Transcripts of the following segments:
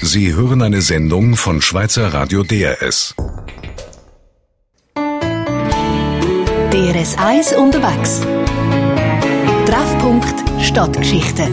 Sie hören eine Sendung von Schweizer Radio DRS. DRS 1 unterwegs. Treffpunkt Stadtgeschichte.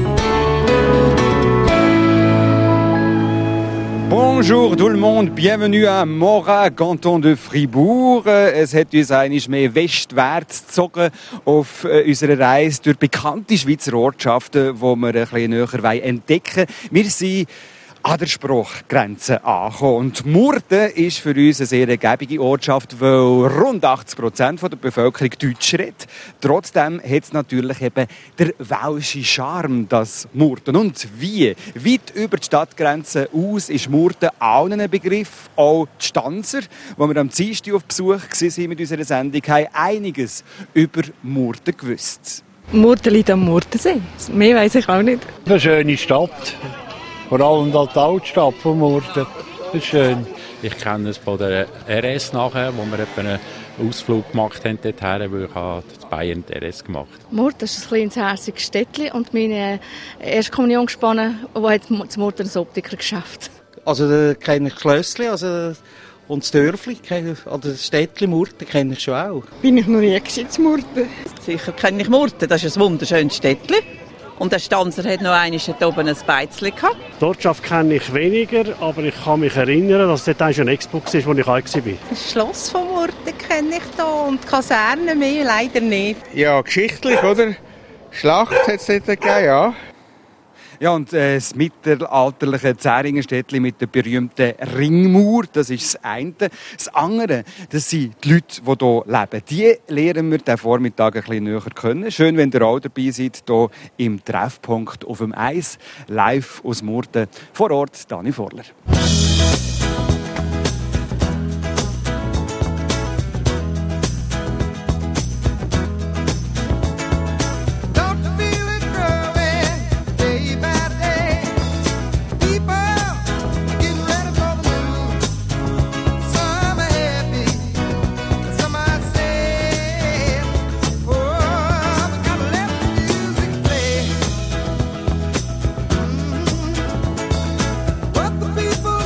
Bonjour tout le monde, bienvenue à Morat, Canton de Fribourg. Es hat uns einmal mehr westwärts gezogen auf unserer Reise durch bekannte Schweizer Ortschaften, die wir ein bisschen näher entdecken wollen. Wir sind an der Sprachgrenze angekommen. Und Murten ist für uns eine sehr ergiebige Ortschaft, weil rund 80% der Bevölkerung Deutsch redet. Trotzdem hat es natürlich eben der welsche Charme, das Murten. Und wie? Weit über die Stadtgrenze aus ist Murten auch ein Begriff. Auch die Stanzer, wo wir am Dienstag auf Besuch waren mit unserer Sendung, haben einiges über Murten gewusst. Murten liegt am Murtensee. Mehr weiss ich auch nicht. Eine schöne Stadt. Vor allem die Altstadt von Murten. Das ist schön. Ich kenne es von der RS nachher, wo wir einen Ausflug gemacht haben dorthin, weil ich habe in Bayern die RS gemacht. Murten ist ein kleines, herziges Städtchen und meine erste Kommunionsgespanne, die hat zu Murten ein Optikergeschäft. Also da kenne ich Klössli, und das Dörfli, oder das Städtchen Murten kenne ich schon auch. Bin ich noch nie in Murten? Sicher kenne ich Murten, das ist ein wunderschönes Städtchen. Und der Stanzer hat noch einmal dort oben ein Beizchen gehabt. Die Ortschaft kenne ich weniger, aber ich kann mich erinnern, dass dort eine Expo war, wo ich auch war. Das Schloss von Murten kenne ich da und die Kaserne mehr leider nicht. Ja, geschichtlich, oder? Schlacht hat es dort gegeben, ja. Ja, und das mittelalterliche Zähringenstädtchen mit der berühmten Ringmauer, das ist das eine. Das andere, das sind die Leute, die hier leben. Die lernen wir diesen Vormittag ein bisschen näher kennen. Schön, wenn ihr auch dabei seid, hier im Treffpunkt auf dem Eis. Live aus Murten. Vor Ort, Dani Vorler. People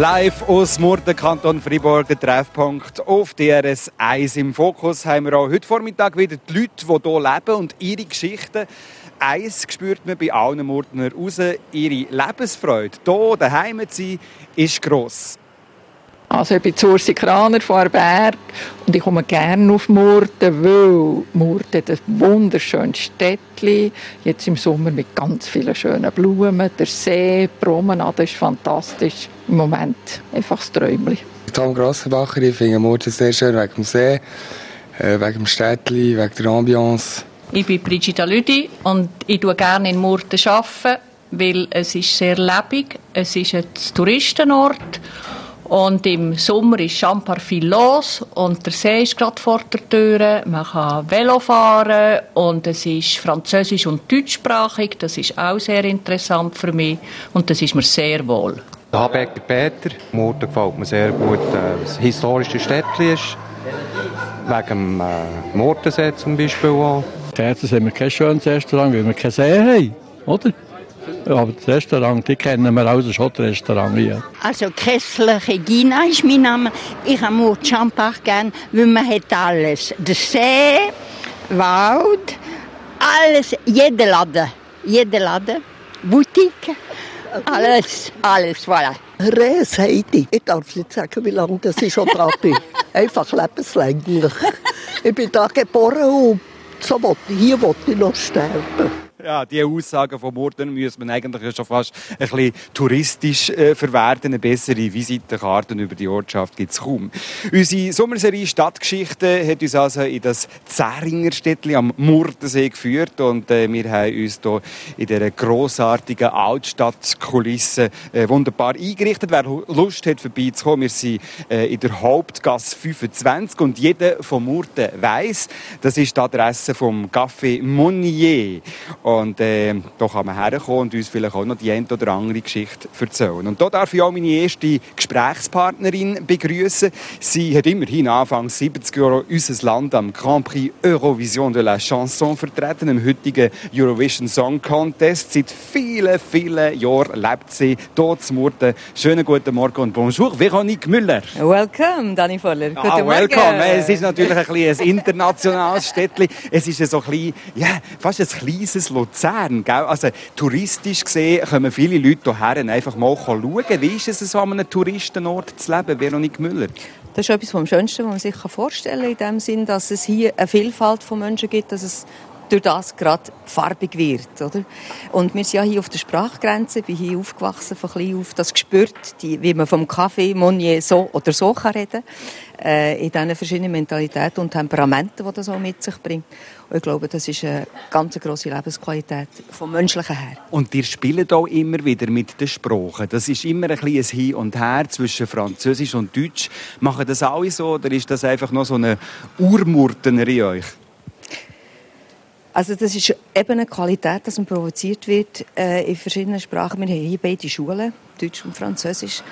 Live aus Murten, Kanton Freiburg, der Treffpunkt auf DRS 1. Im Fokus haben wir auch heute Vormittag wieder die Leute, die hier leben und ihre Geschichten. Eins spürt man bei allen Murtener raus, ihre Lebensfreude hier daheim zu sein, ist gross. Also ich bin Ursi Kraner von Aarberg und ich komme gerne auf Murten, weil Murten ein wunderschönes Städtchen, jetzt im Sommer mit ganz vielen schönen Blumen, der See, die Promenade ist fantastisch. Im Moment einfach das Träumchen. Tom Grossenbacher, ich finde Murten sehr schön wegen dem See, wegen dem Städtchen, wegen der Ambiance. Ich bin Brigitta Lüdi und ich arbeite gerne in Murten, weil es ist sehr lebendig, es ist ein Touristenort. Und im Sommer ist Champar viel los und der See ist gerade vor der Tür. Man kann Velo fahren und es ist französisch- und deutschsprachig. Das ist auch sehr interessant für mich und das ist mir sehr wohl. Habecker Peter, Murten gefällt mir sehr gut. Das historische Städtchen ist, wegen dem Murtensee zum Beispiel auch. Jetzt haben wir kein schönes Restaurant, weil wir keinen See haben, oder? Aber das Restaurant, die kennen wir auch, das Schottrestaurant hier. Also Kessler Regina ist mein Name. Ich habe Murten Champar gern, weil man hat alles. Der See, Wald, alles, jeder Laden, Boutique, alles, voilà. Res Heidi. Ich darf nicht sagen, wie lange das ich schon dran bin. Einfach lebenslänglich. Ich bin da geboren und so hier wollte ich noch sterben. Ja, diese Aussagen von Murten müssen man eigentlich schon fast ein bisschen touristisch verwerten. Eine bessere Visitenkarte über die Ortschaft gibt es kaum. Unsere Sommerserie Stadtgeschichte hat uns also in das Zähringer Städtchen am Murtensee geführt und wir haben uns hier in dieser grossartigen Altstadtkulisse wunderbar eingerichtet. Wer Lust hat, vorbeizukommen, wir sind in der Hauptgasse 25 und jeder von Murten weiss, das ist die Adresse vom Café Monnier. Und da kann man herkommen und uns vielleicht auch noch die eine oder andere Geschichte erzählen. Und da darf ich auch meine erste Gesprächspartnerin begrüßen. Sie hat immerhin Anfang 70 Jahre unser Land am Grand Prix Eurovision de la Chanson vertreten, im heutigen Eurovision Song Contest. Seit vielen, vielen Jahren lebt sie hier zu Murten. Schönen guten Morgen und bonjour, Véronique Müller. Welcome, Dani Voller. Guten Morgen. Welcome. Es ist natürlich ein internationales Städtchen. Es ist so ein bisschen, fast ein kleines Luzern, gell? Also touristisch gesehen kommen viele Leute hierher einfach mal schauen. Wie ist es, so an einem Touristenort zu leben, Véronique Müller? Das ist etwas vom Schönsten, was man sich vorstellen kann, in dem Sinn, dass es hier eine Vielfalt von Menschen gibt, dass es durch das gerade farbig wird, oder? Und wir sind ja hier auf der Sprachgrenze, ich bin hier aufgewachsen von klein auf, das gespürt, wie man vom Café Monnier so oder so kann reden kann, in diesen verschiedenen Mentalitäten und Temperamenten, die das auch mit sich bringt. Und ich glaube, das ist eine ganz grosse Lebensqualität vom Menschlichen her. Und ihr spielt auch immer wieder mit den Sprachen. Das ist immer ein kleines Hin und Her zwischen Französisch und Deutsch. Machen das alle so oder ist das einfach noch so eine Urmurtener in euch? Also das ist eben eine Qualität, dass man provoziert wird in verschiedenen Sprachen. Wir haben hier beide Schulen, Deutsch und Französisch,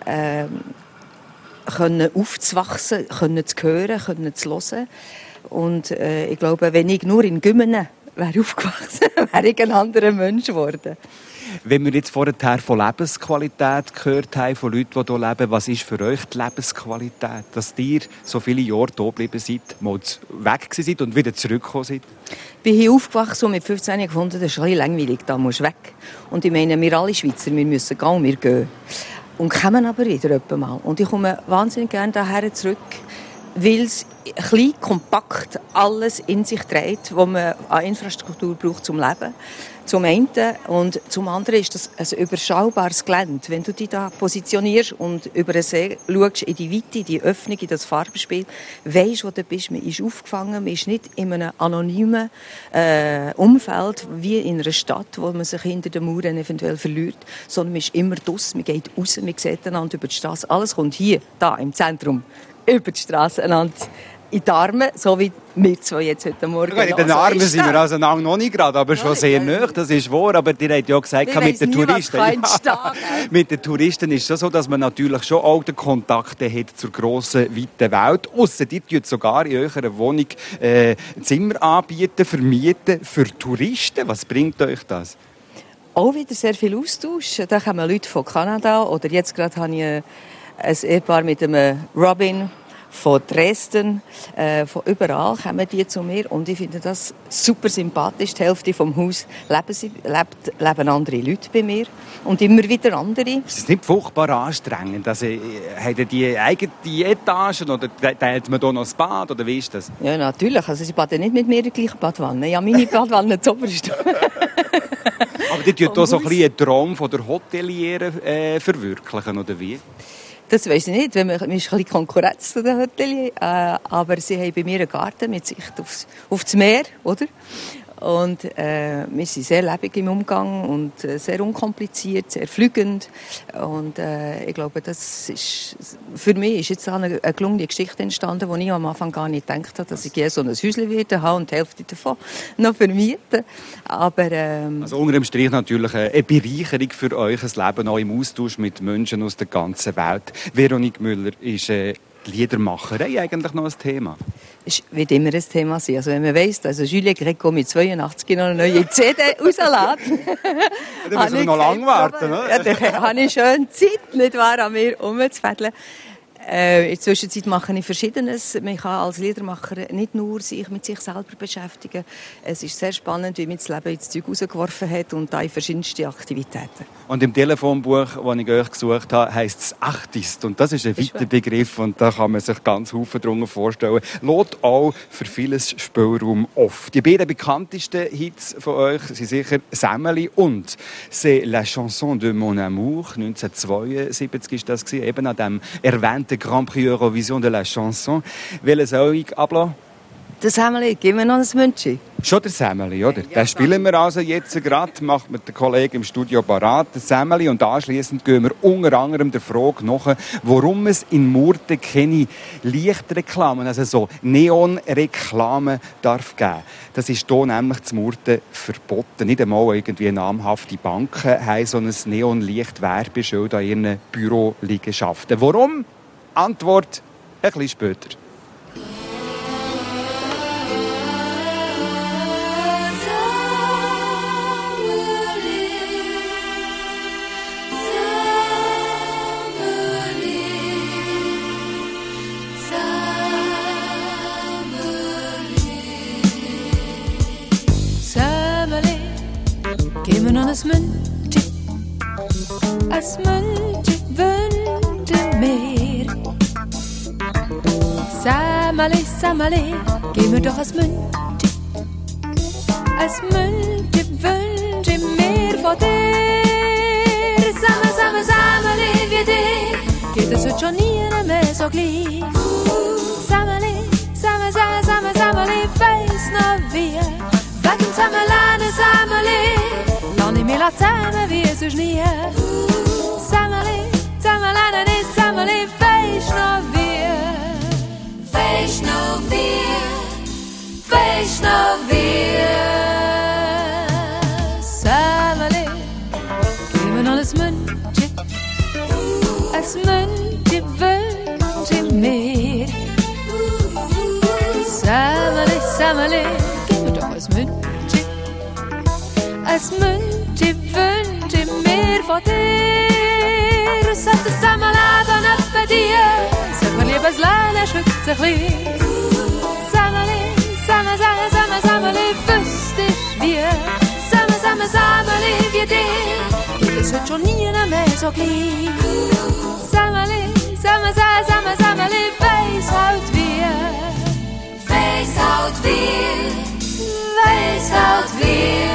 können aufzuwachsen, können zu hören, können zu hören. Und ich glaube, wenn ich nur in Gümmen wäre aufgewachsen, wäre ich ein anderer Mensch geworden. Wenn wir jetzt vorher von Lebensqualität gehört haben, von Leuten, die hier leben, was ist für euch die Lebensqualität? Dass ihr so viele Jahre hier geblieben seid, mal weg seid und wieder zurückgekommen seid? Ich bin hier aufgewachsen und mit 15 gefunden, das ist ein bisschen langweilig, da musst du weg. Und ich meine, wir alle Schweizer, wir müssen gehen und wir gehen. Und kommen aber wieder etwa mal. Und ich komme wahnsinnig gerne hierher zurück, weil es klein, kompakt alles in sich trägt, was man an Infrastruktur braucht zum Leben. Zum einen und zum anderen ist das ein überschaubares Gelände. Wenn du dich da positionierst und über den See schaust, in die Weite, in die Öffnung, in das Farbenspiel, weisst, wo du bist. Man ist aufgefangen, man ist nicht in einem anonymen Umfeld, wie in einer Stadt, wo man sich hinter den Mauern eventuell verliert, sondern man ist immer draussen, man geht raus, man sieht einander über die Straße. Alles kommt hier, da im Zentrum, über die Straße einander in die Arme, so wie wir zwei jetzt heute Morgen. In den Armen sind wir also noch nicht gerade, aber schon sehr nahe, das ist wahr. Aber ihr habt ja gesagt, mit den Touristen. Mit den Touristen ist es schon so, dass man natürlich schon auch den Kontakt hat zur grossen, weiten Welt. Ausser die tut sogar in eurer Wohnung Zimmer anbieten, vermieten für Touristen. Was bringt euch das? auch wieder sehr viel Austausch. Da kommen Leute von Kanada oder jetzt gerade habe ich ein Ehepaar mit einem Robin von Dresden, von überall kommen die zu mir und ich finde das super sympathisch. Die Hälfte vom Haus leben andere Leute bei mir und immer wieder andere. Ist es nicht furchtbar anstrengend? Also, haben die eigene Etagen oder teilt man hier noch das Bad oder wie ist das? Ja, natürlich. Also sie baden nicht mit mir in der gleichen Badwanne. Ja, meine Badwanne zuoberst. Aber die tun hier so ein bisschen einen Traum von der Hoteliere verwirklichen, oder wie? Das weiss ich nicht, man ist ein bisschen Konkurrenz zu den Hoteliers, aber sie haben bei mir einen Garten mit Sicht auf das Meer, oder? Und wir sind sehr lebendig im Umgang und sehr unkompliziert, sehr fliegend. Und ich glaube, für mich ist jetzt eine gelungene Geschichte entstanden, die ich am Anfang gar nicht gedacht habe, dass ich so ein Häuschen werde haben und die Hälfte davon noch vermieten. Aber, also unter dem Strich natürlich eine Bereicherung für euch Leben, auch im Austausch mit Menschen aus der ganzen Welt. Veronique Müller ist Liedermacherei eigentlich noch ein Thema? Es wird immer ein Thema sein. Also wenn man weiss, dass Julien Greco mit 82 noch eine neue CD rauslässt, dann müssen wir noch lange warten. Ne? Ja, dann habe ich schön Zeit, nicht wahr, an mir herumzufädeln. In der Zwischenzeit mache ich Verschiedenes. Man kann als Liedermacher nicht nur sich mit sich selber beschäftigen. Es ist sehr spannend, wie man das Leben ins Zeug rausgeworfen hat und da in verschiedenste Aktivitäten. Und im Telefonbuch, das ich euch gesucht habe, heisst es «Achtist». Und das ist ein weiter Begriff und da kann man sich ganz viel darunter vorstellen. Lässt auch für vieles Spielraum offen. Die beiden bekanntesten Hits von euch sind sicher «Sämeli» und «C'est la chanson de mon amour». 1972 war das, eben an dem erwähnten Grand Prix Eurovision de la Chanson. Welches soll ich ablassen? Das Sämeli, gib mir noch ein München. Schon der Sämeli, oder? Den spielen wir also jetzt gerade, macht mit den Kollegen im Studio parat, den Sämeli, und anschliessend gehen wir unter anderem der Frage nach, warum es in Murten keine Lichtreklamen, also so Neonreklamen darf geben. Das ist hier nämlich zu Murten verboten. Nicht einmal irgendwie namhafte Banken haben so ein Neonlicht-Werbeschild an ihren Büroliegenschaften. Warum? Antwort ein bisschen später. Gib mir noch ein München wünsche mir. Sämeli, gib mir doch ein München wünsche mir von dir. Sämeli, wie dir, geht es heute schon nie mehr so gleich. Sämeli, weiss noch wie, wegen Sämelein, Sämeli, mir zusammen wie es sonst nie. Sämeli, weisst noch wie. Weisst noch wie. Sämeli, gib mir noch ein München wünsche mir. Sämeli, gib mir doch ein München wünsche mir von dir. Es hat das Zusammenleben nicht bei dir. Sag mir lieber, das Leben schützt sich lieb. Sämeli, wüsste ich wie. Sämeli, wie dir. Geht es heute schon nie mehr so gleich. Sämeli, weiss halt wie. Weiss halt wie.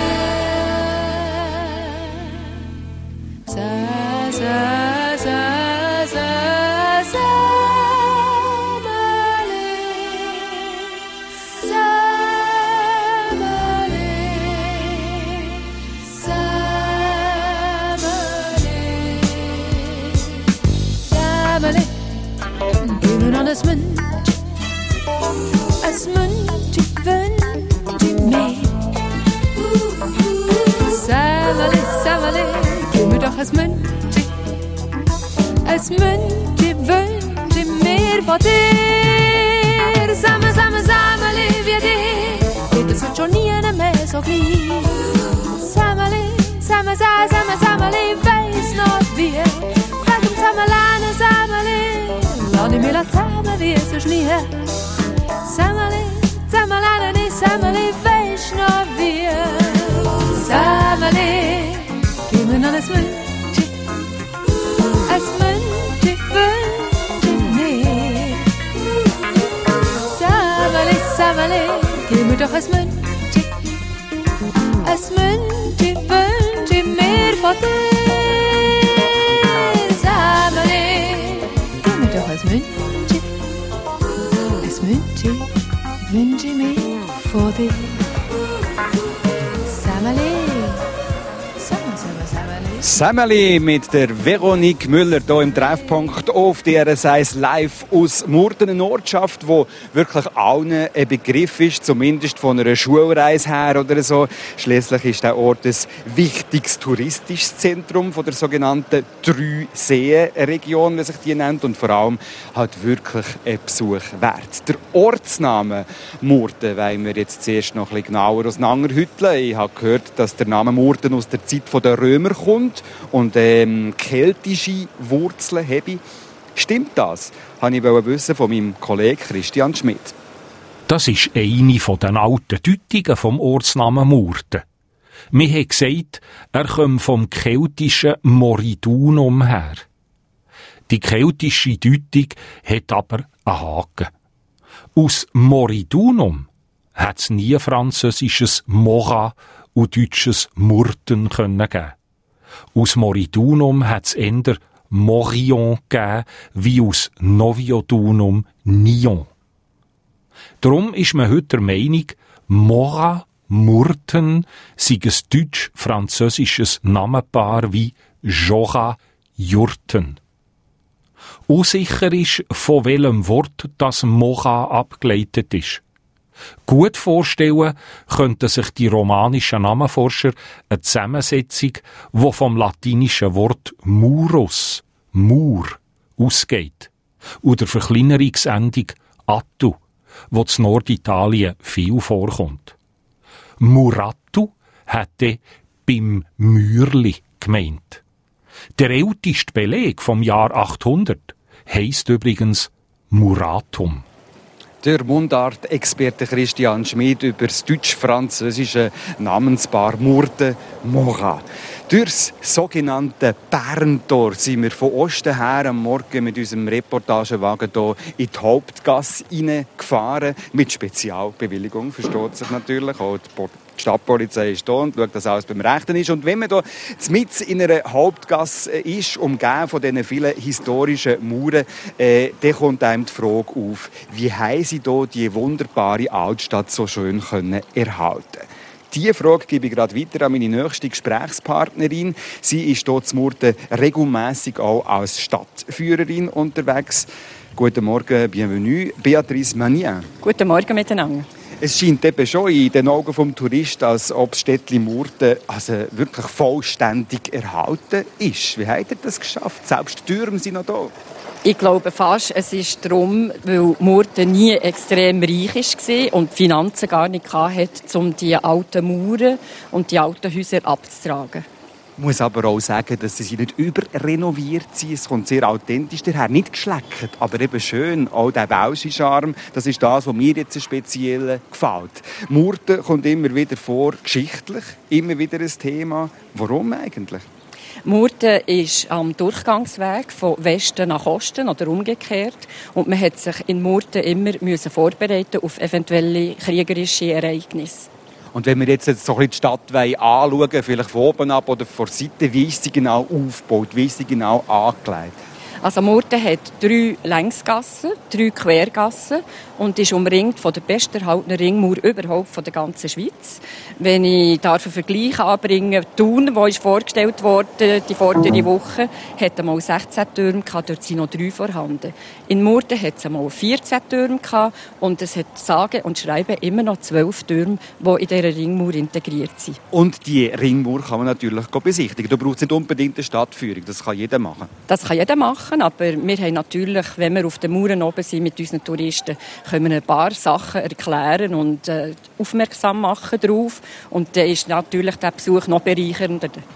Gib mir noch ein München wünsche mir. Sämeli, gib mir doch ein München wünsche mir von dir. Sämeli, wie dir, geht es heute schon nie mehr so gleich. Sämeli, Samali, weiss noch wie. Frag um Samalane, Samali, lass ich mir la Tame wie es so Schnee. Samali, Samalane, Samali, weiss noch wie. Samali, gib mir noch ein Münchi, wünsche mir. Samali, Samali, gib mir doch ein Münchi, wünsche mir von dir. Samali, gib mir doch ein Münchi, wünsche mir von dir. Samali. Samali mit der Veronique Müller hier im Treffpunkt auf DRS 1 live aus Murten, eine Ortschaft, die wirklich allen ein Begriff ist, zumindest von einer Schulreise her oder so. Schliesslich ist der Ort ein wichtiges touristisches Zentrum von der sogenannten Drei-Seen-Region, wie sich die nennt, und vor allem halt wirklich ein Besuch wert. Der Ortsname Murten wollen wir jetzt zuerst noch ein bisschen genauer auseinanderhütteln. Ich habe gehört, dass der Name Murten aus der Zeit der Römer kommt und keltische Wurzeln habe. Stimmt das? Wollte ich wissen von meinem Kollegen Christian Schmidt. Das ist eine der alten Deutungen vom Ortsnamen Murten. Wir haben gesagt, er kommt vom keltischen Moridunum her. Die keltische Deutung hat aber einen Haken. Aus Moridunum hat es nie französisches Mora und deutsches Murten geben. Aus Moridunum hat es eher Morion gegeben, wie aus Noviodunum Nyon. Darum ist man heute der Meinung, Mora, Murten sei ein deutsch-französisches Namenpaar wie Jora, Jurten. Unsicher ist, von welchem Wort das Mora abgeleitet ist. Gut vorstellen könnten sich die romanischen Namenforscher eine Zusammensetzung, die vom latinischen Wort murus, Mur, ausgeht, und der Verkleinerungsendung attu, wo in Norditalien viel vorkommt. Murattu hätte beim Mürli gemeint. Der älteste Beleg vom Jahr 800 heisst übrigens Muratum. Der Mundart-Experte Christian Schmidt über das deutsch-französische Namenspaar Murten Mora. Durchs sogenannte Berntor sind wir von Osten her am Morgen mit unserem Reportagewagen hier in die Hauptgasse hineingefahren. Mit Spezialbewilligung, versteht sich natürlich. Auch die Stadtpolizei ist hier und schaut, dass alles beim Rechten ist. Und wenn man hier mitten in einer Hauptgasse ist, umgeben von diesen vielen historischen Mauern, dann kommt einem die Frage auf, wie haben sie hier die wunderbare Altstadt so schön erhalten? Diese Frage gebe ich gerade weiter an meine nächste Gesprächspartnerin. Sie ist hier zu Murten regelmässig auch als Stadtführerin unterwegs. Guten Morgen, bienvenue, Beatrice Magnin. Guten Morgen miteinander. Es scheint eben schon in den Augen des Touristen, als ob das Städtchen Murten also wirklich vollständig erhalten ist. Wie habt ihr das geschafft? Selbst die Türme sind noch da. Ich glaube fast, es ist darum, weil Murten nie extrem reich war und die Finanzen gar nicht hatte, um die alten Mauern und die alten Häuser abzutragen. Ich muss aber auch sagen, dass sie nicht überrenoviert sind. Es kommt sehr authentisch daher. Nicht geschleckt, aber eben schön. Auch der welsche Charme, das ist das, was mir jetzt speziell gefällt. Murten kommt immer wieder vor, geschichtlich, immer wieder ein Thema. Warum eigentlich? Murten ist am Durchgangsweg von Westen nach Osten oder umgekehrt. Und man hat sich in Murten immer vorbereiten auf eventuelle kriegerische Ereignisse. Und wenn wir jetzt so ein bisschen die Stadt anschauen, vielleicht von oben ab oder von der Seite, wie ist sie genau aufgebaut, wie ist sie genau angelegt? Also Murten hat 3 Längsgassen, 3 Quergassen und ist umringt von der besterhaltenen Ringmauer überhaupt von der ganzen Schweiz. Wenn ich einen Vergleich anbringen darf, Thun, wo ist vorgestellt wurde die vordere Woche, hat einmal 16 Türme gehabt, dort sind noch 3 vorhanden. In Murten hat es einmal 14 Türme gehabt und es hat sage und schreibe immer noch 12 Türme, die in dieser Ringmauer integriert sind. Und die Ringmauer kann man natürlich besichtigen. Da braucht es nicht unbedingt eine Stadtführung, das kann jeder machen. Das kann jeder machen. Aber wir haben natürlich, wenn wir auf den Mauern oben sind mit unseren Touristen, können wir ein paar Sachen erklären und aufmerksam machen darauf. Und dann ist natürlich der Besuch noch bereichernder.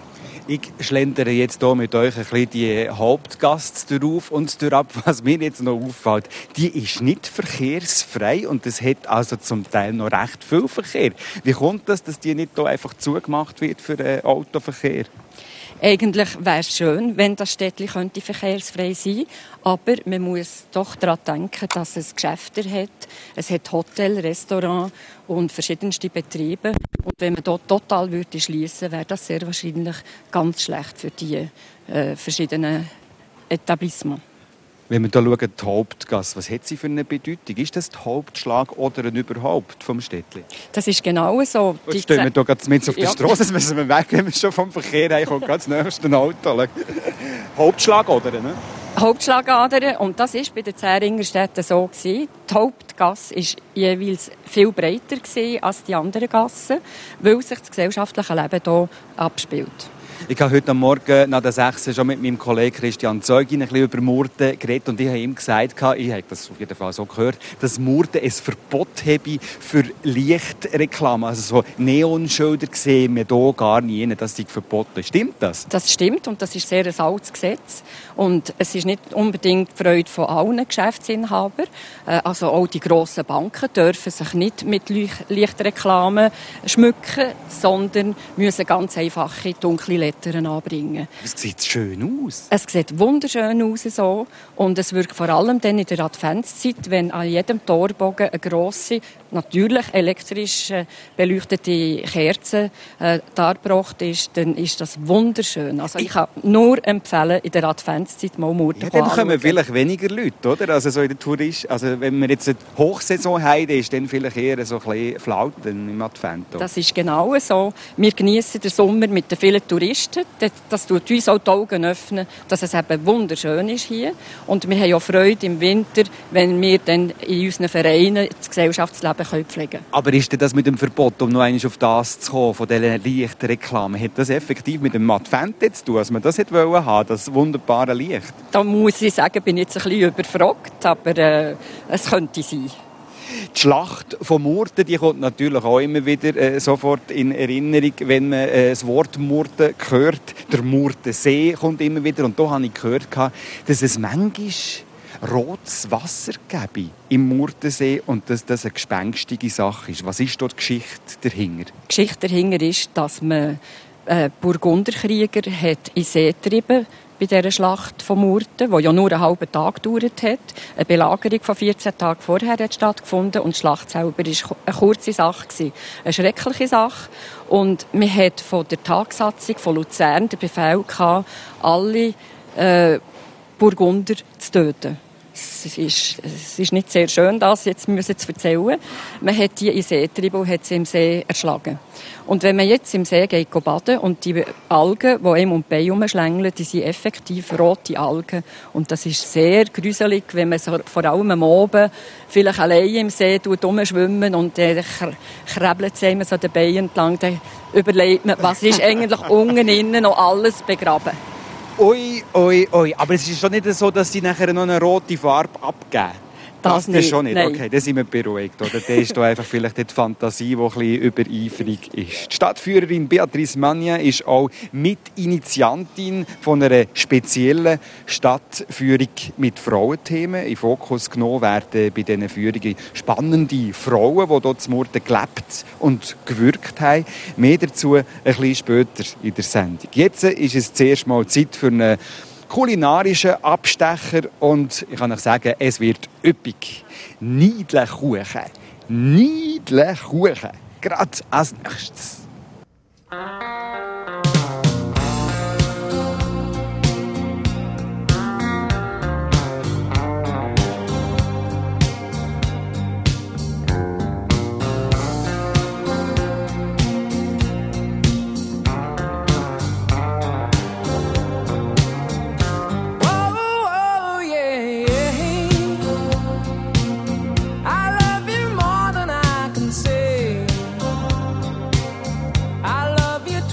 Ich schlendere jetzt hier mit euch ein bisschen die Hauptgasse drauf und ab. Was mir jetzt noch auffällt, die ist nicht verkehrsfrei und es hat also zum Teil noch recht viel Verkehr. Wie kommt das, dass die nicht hier einfach zugemacht wird für den Autoverkehr? Eigentlich wäre es schön, wenn das Städtchen könnte verkehrsfrei sein, aber man muss doch daran denken, dass es Geschäfte hat. Es hat Hotel, Restaurant und verschiedenste Betriebe. Und wenn man dort total schliessen würde, wäre das sehr wahrscheinlich ganz schlecht für die verschiedenen Etablissements. Wenn wir hier schauen, die Hauptgasse, was hat sie für eine Bedeutung? Ist das die Hauptschlag oder ein Überhaupt vom Städtchen? Das ist genau so. Jetzt stehen wir hier gerade mitten auf der Straße, das müssen wir weg, wenn wir schon vom Verkehr reinkommen, ganz das nächste Auto. Hauptschlagadern, ne? Hauptschlagadern, und das war bei den Zähringer Städten so gewesen. Die Hauptgasse war jeweils viel breiter als die anderen Gassen, weil sich das gesellschaftliche Leben hier abspielt. Ich habe heute Morgen nach der 6 schon mit meinem Kollegen Christian Zeugin ein bisschen über Murten geredet und ich habe ihm gesagt, ich habe das auf jeden Fall so gehört, dass Murten ein Verbot habe für Lichtreklame. Also so Neonschilder sehen wir hier gar nie, das ist verboten. Stimmt das? Das stimmt und das ist sehr ein altes Gesetz. Und es ist nicht unbedingt die Freude von allen Geschäftsinhabern. Also auch die grossen Banken dürfen sich nicht mit Lichtreklamen schmücken, sondern müssen ganz einfache, dunkle Lettern anbringen. Es sieht schön aus. Es sieht wunderschön aus so. Und es wirkt vor allem dann in der Adventszeit, wenn an jedem Torbogen eine grosse, natürlich elektrisch beleuchtete Kerze dargebracht ist, dann ist das wunderschön. Also ich kann nur empfehlen, in der Adventszeit mal Murten zu anschauen. Dann kommen vielleicht weniger Leute, oder? Also so in der Tourist, also wenn wir jetzt eine Hochsaison haben, ist dann vielleicht eher so ein bisschen Flauten im Advent. Oder? Das ist genau so. Wir genießen den Sommer mit den vielen Touristen. Das tut uns auch die Augen öffnen, dass es eben wunderschön ist hier. Und wir haben auch Freude im Winter, wenn wir dann in unseren Vereinen das Gesellschaftsleben pflegen können. Aber ist denn das mit dem Verbot, um noch einmal auf das zu kommen, von diesen Lichtreklamen, hat das effektiv mit dem Advent zu tun, dass man das haben, das wunderbare Licht? Da muss ich sagen, bin ich jetzt ein bisschen überfragt, aber es könnte sein. Die Schlacht von Murten, die kommt natürlich auch immer wieder sofort in Erinnerung, wenn man das Wort Murten hört. Der Murtensee kommt immer wieder. Und da habe ich gehört, dass es manchmal rotes Wasser gebe im Murtensee und dass das eine gespenstige Sache ist. Was ist dort die Geschichte dahinter? Die Geschichte dahinter ist, dass man Burgunderkrieger hat in See getrieben bei dieser Schlacht von Murten, die ja nur einen halben Tag gedauert hat. Eine Belagerung von 14 Tagen vorher hat stattgefunden und die Schlacht selber war eine kurze Sache, eine schreckliche Sache. Und man hat von der Tagsatzung von Luzern den Befehl gehabt, alle Burgunder zu töten. Es ist nicht sehr schön, das jetzt zu erzählen. Man hat die in den See getrieben und hat sie im See erschlagen. Und wenn man jetzt im See geht baden und die Algen, die einem um die Beine herumschlängeln, die sind effektiv rote Algen. Und das ist sehr gruselig, wenn man so, vor allem am Abend vielleicht allein im See rumschwimmen und dann krabbelt es einem so den Beinen entlang, dann überlegt man, was ist eigentlich unten innen noch alles begraben. Ui, ui, ui. Aber es ist schon nicht so, dass sie nachher noch eine rote Farbe abgeben. Das nicht. Schon nicht. Nein. Okay, dann sind wir beruhigt. Oder? Das ist da einfach vielleicht die Fantasie, die ein bisschen übereifrig ist. Die Stadtführerin Beatrice Magna ist auch Mitinitiantin von einer speziellen Stadtführung mit Frauenthemen. In Fokus genommen werden bei diesen Führungen spannende Frauen, die dort in Murten gelebt und gewirkt haben. Mehr dazu ein bisschen später in der Sendung. Jetzt ist es zuerst mal Zeit für eine kulinarischen Abstecher und ich kann euch sagen, es wird üppig. Niedlekuchen. Niedlekuchen. Gerade als nächstes. I love you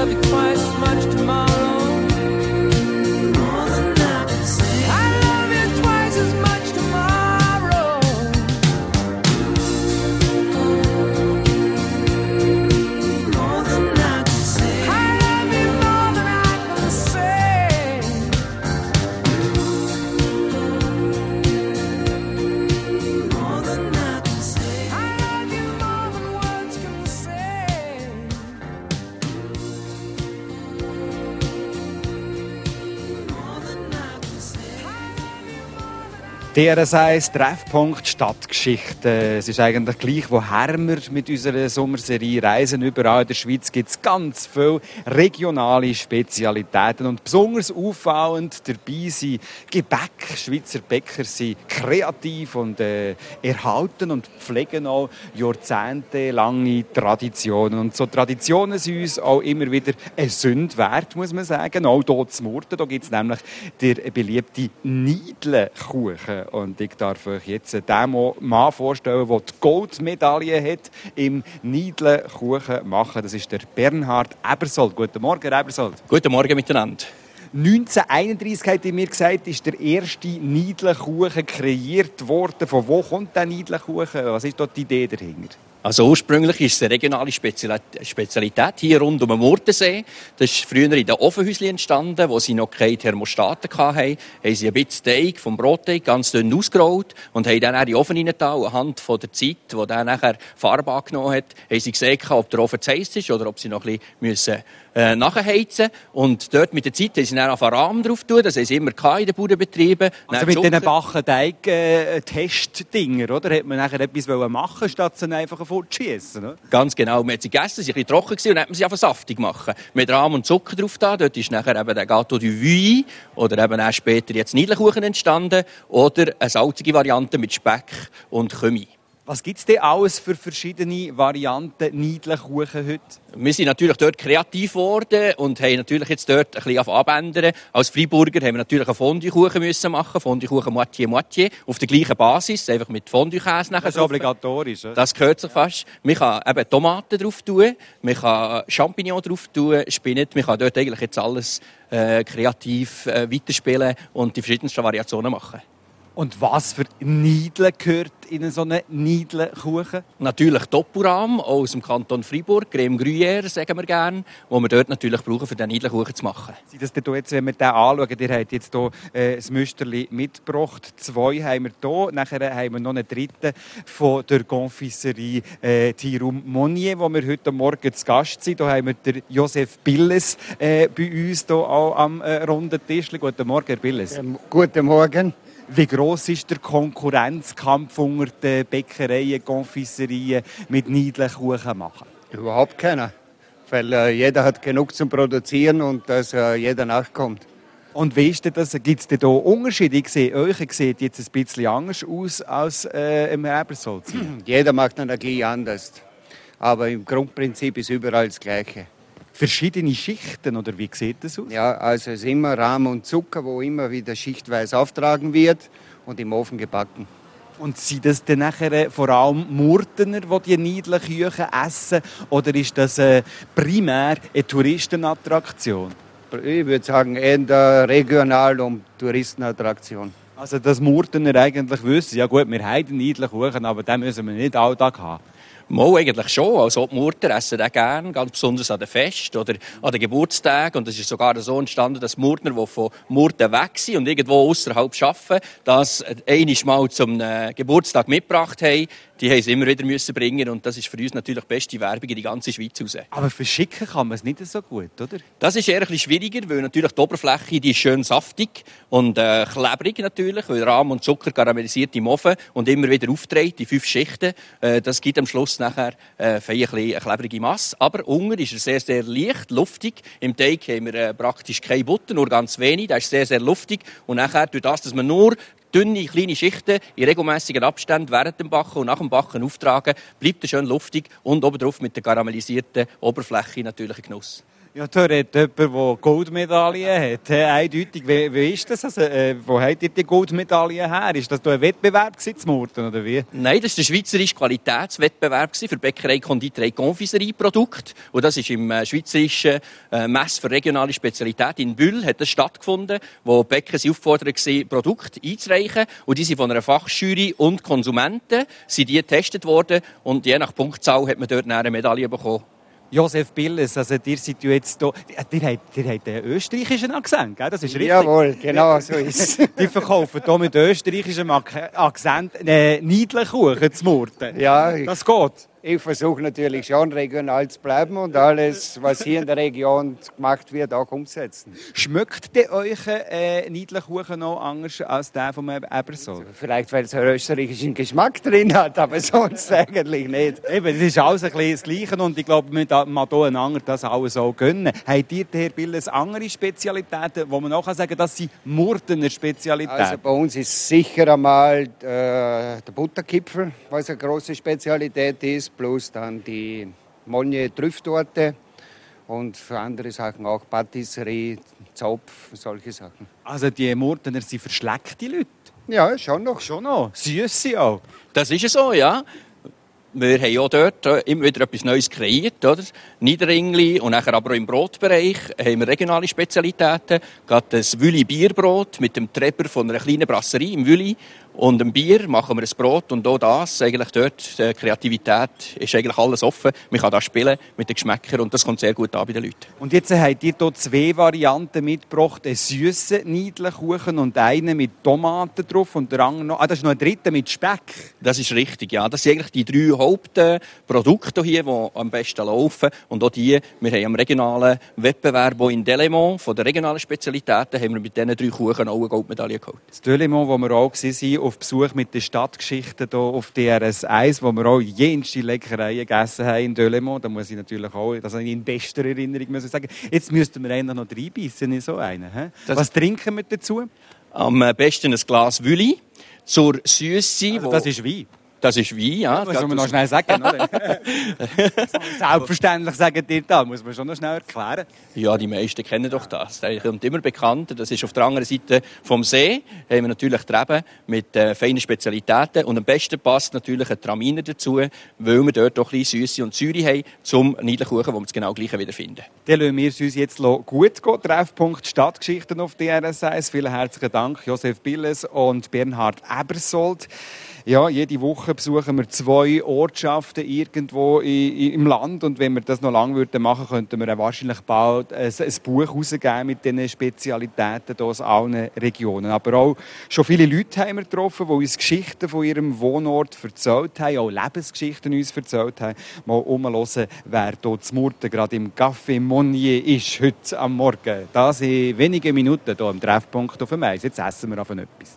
love you twice as much tomorrow. More than I can say. I love you twice as much tomorrow. More than I can say. I love you more than I can say. More than I can say. I love you more than words can say. DRS1 Treffpunkt Stadtgeschichte. Es ist eigentlich gleich, woher wir mit unserer Sommerserie reisen. Überall in der Schweiz gibt es ganz viele regionale Spezialitäten. Und besonders auffallend dabei sind Gebäck. Schweizer Bäcker sind kreativ und erhalten und pflegen auch jahrzehntelange Traditionen. Und so Traditionen sind uns auch immer wieder ein Sünd wert, muss man sagen. Auch hier zu Murten, da gibt es nämlich den beliebten Nidlenkuchen. Und ich darf euch jetzt den Mann vorstellen, der die Goldmedaille hat im Nidlenkuchen machen. Das ist der Bernhard Ebersold. Guten Morgen, Ebersold. Guten Morgen miteinander. 1931, hat er mir gesagt, ist der erste Nidlenkuchen kreiert worden. Von wo kommt der Nidlenkuchen? Was ist dort die Idee dahinter? Also ursprünglich ist es eine regionale Spezialität hier rund um den Murtensee. Das ist früher in den Ofenhäuschen entstanden, wo sie noch keine Thermostaten hatten. Haben sie ein bisschen Teig vom Brotteig ganz dünn ausgerollt und haben dann in den Ofen reingetan. Anhand von der Zeit, die dann nachher Farbe angenommen hat, haben sie gesehen, ob der Ofen zu heiß ist oder ob sie noch ein bisschen nachheizen. Und dort mit der Zeit haben sie dann auf einen Rahmen drauf tun. Das haben sie immer in den Bauernbetrieben. Also mit diesen Backenteig-Testdinger, oder? Hat man nachher etwas machen, statt sie einfach fortschießen, ne? Ganz genau. Man hat sie gegessen, sie waren ein bisschen trocken und dann hat man sie einfach saftig machen. Mit Rahm und Zucker drauf da. Dort ist nachher eben der Gâteau du Vuilly oder eben auch später jetzt Nidlenkuchen entstanden oder eine salzige Variante mit Speck und Kümmel. Was gibt es denn alles für verschiedene Varianten Nidlenkuchen heute? Wir sind natürlich dort kreativ geworden und haben natürlich jetzt dort ein bisschen abändern. Als Freiburger haben wir natürlich einen Fondue-Kuchen müssen machen. Fondue-Kuchen Moitié-Moitié. Auf der gleichen Basis, einfach mit Fondue-Käse nachher. Das ist obligatorisch, oder? Das gehört sich fast. Man kann eben Tomaten drauf tun, man kann Champignons drauf tun, Spinat. Man kann dort eigentlich jetzt alles kreativ weiterspielen und die verschiedensten Variationen machen. Und was für Nidle gehört in so einen Nidlenkuchen? Natürlich Doppelrahm aus dem Kanton Freiburg, Crème Gruyère, sagen wir gerne, die wir dort natürlich brauchen, um den Nidlenkuchen zu machen. Sind das denn jetzt, wenn wir den anschauen, ihr habt jetzt hier das Müsterli mitgebracht. 2 haben wir hier, nachher haben wir noch einen dritten von der Confiserie Thierum Monnier, wo wir heute Morgen zu Gast sind. Hier haben wir den Josef Billes bei uns hier auch am runden Tisch. Guten Morgen, Herr Billes. Guten Morgen. Wie gross ist der Konkurrenzkampf unter den Bäckereien, Konfiserien mit Nidlenkuchen machen? Überhaupt keiner. Weil jeder hat genug zum Produzieren und dass jeder nachkommt. Und wie ist denn das? Gibt es denn da Unterschiede? Ich sehe, euch sieht jetzt ein bisschen anders aus als im Ebersold. Jeder macht natürlich anders. Aber im Grundprinzip ist überall das Gleiche. Verschiedene Schichten, oder wie sieht das aus? Ja, also es ist immer Rahm und Zucker, wo immer wieder schichtweise auftragen wird und im Ofen gebacken. Und sind das dann nachher vor allem Murtener, die die Nidlenküchen essen? Oder ist das primär eine Touristenattraktion? Ich würde sagen, eher regional und Touristenattraktion. Also dass Murtener eigentlich wissen, ja gut, wir haben den Nidlenkuchen, aber den müssen wir nicht alltag haben. Mal eigentlich schon. Also die Murter essen den gerne, ganz besonders an den Festen oder an den Geburtstagen. Und es ist sogar so entstanden, dass Murtner, die von Murten weg sind und irgendwo außerhalb arbeiten, das einmal zum Geburtstag mitgebracht haben. Die haben es immer wieder müssen bringen und das ist für uns natürlich die beste Werbung in die ganze Schweiz raus. Aber verschicken kann man es nicht so gut, oder? Das ist eher ein bisschen schwieriger, weil natürlich die Oberfläche die ist schön saftig und klebrig natürlich, weil Rahm und Zucker karamellisiert im Ofen und immer wieder aufdreht, die 5 Schichten. Das gibt am Schluss nachher eine klebrige Masse. Aber unten ist er sehr, sehr leicht, luftig. Im Teig haben wir praktisch keine Butter, nur ganz wenig. Der ist sehr, sehr luftig. Und nachher, durch das, dass man nur dünne, kleine Schichten in regelmäßigen Abständen während dem Backen und nach dem Backen auftragen, bleibt er schön luftig und obendrauf mit der karamellisierten Oberfläche natürlich ein Genuss. Ja, da redet jemand, der Goldmedaillen hat. Eindeutig. Wie ist das? Also, wo habt ihr die Goldmedaillen her? Ist das da ein Wettbewerb zu Murten, oder wie? Nein, das war der schweizerische Qualitätswettbewerb für Bäckerei, Konditorei, Konfiserie-Produkte. Und das ist im schweizerischen Mess für regionale Spezialität in Bühl hat das stattgefunden, wo die Bäcker aufgefordert waren, Produkte einzureichen. Und die sind von einer Fachjury und Konsumenten sind die getestet worden. Und je nach Punktzahl hat man dort eine Medaille bekommen. Josef Billes, also ihr seid jetzt hier, ihr habt einen österreichischen Akzent, gell? Das ist richtig? Jawohl, genau so ist es. Die verkaufen hier mit österreichischem Akzent Niedlekuchen zu Murten. Ja, das geht. Ich versuche natürlich schon regional zu bleiben und alles, was hier in der Region gemacht wird, auch umsetzen. Schmeckt denn euch Niedlekuchen noch anders als der vom Ebersold? Vielleicht, weil es einen österreichischen Geschmack drin hat, aber sonst eigentlich nicht. Eben, es ist alles ein bisschen das Gleiche und ich glaube, man kann hier einander das alles auch gönnen. Habt ihr, Herr Billes, andere Spezialitäten, wo man auch sagen kann, das sind Murtener Spezialitäten? Also bei uns ist sicher einmal der Butterkipfel, was eine grosse Spezialität ist, plus dann die Monnier-Trüfftorte und für andere Sachen auch Patisserie, Zopf, solche Sachen. Also die Murtener sind verschleckte Leute? Ja, schon noch. Schon noch? Süße auch? Das ist so, ja. Wir haben auch dort immer wieder etwas Neues kreiert, oder? Niederringli und nachher aber auch im Brotbereich haben wir regionale Spezialitäten. Gerade das Wüli-Bierbrot mit dem Treber von einer kleinen Brasserie im Wüli und dem Bier machen wir ein Brot und auch das, eigentlich dort, die Kreativität ist eigentlich alles offen. Man kann da spielen mit den Geschmäckern und das kommt sehr gut an bei den Leuten. Und jetzt habt ihr hier 2 Varianten mitgebracht, einen süssen Niedlekuchen und einen mit Tomaten drauf und der andere noch, das ist noch ein dritter mit Speck. Das ist richtig, ja. Das sind eigentlich die 3 Hauptprodukte hier, die am besten laufen. Und auch die, wir haben am regionalen Wettbewerb hier in Delémont, von den regionalen Spezialitäten, haben wir mit diesen 3 Kuchen auch eine Goldmedaille geholt. Das Delémont, wo wir auch waren, auf Besuch mit den Stadtgeschichten hier auf DRS 1, wo wir auch jenste Leckereien gegessen haben in Delémont. Da muss ich natürlich auch, das habe ich in bester Erinnerung muss ich sagen. Jetzt müssten wir eigentlich noch reinbeissen in so einen. Was trinken wir dazu? Am besten ein Glas Wüli zur Süße. Also das ist Wein? Das ist Wein, ja. Das muss man noch schnell sagen, oder? Selbstverständlich sagen die da, muss man schon noch schnell erklären. Ja, die meisten kennen doch das. Das kommt immer bekannter. Das ist auf der anderen Seite vom See. Da haben wir natürlich Treben mit feinen Spezialitäten. Und am besten passt natürlich ein Traminer dazu, weil wir dort auch ein bisschen Süße und Säure haben, zum Niedlekuchen, wo wir das genau gleiche wiederfinden. Dann lassen wir es uns jetzt gut gehen. Treffpunkt Stadtgeschichten auf DRS 1. Vielen herzlichen Dank, Josef Billes und Bernhard Ebersold. Ja, jede Woche besuchen wir 2 Ortschaften irgendwo im Land und wenn wir das noch lange machen würden, könnten wir wahrscheinlich bald ein Buch herausgeben mit diesen Spezialitäten aus allen Regionen. Aber auch schon viele Leute haben wir getroffen, die uns Geschichten von ihrem Wohnort erzählt haben, auch Lebensgeschichten uns erzählt haben. Mal umhören, wer hier zu Murten gerade im Café Monnier ist, heute am Morgen. Das in wenigen Minuten hier am Treffpunkt auf dem Eis. Jetzt essen wir auf etwas.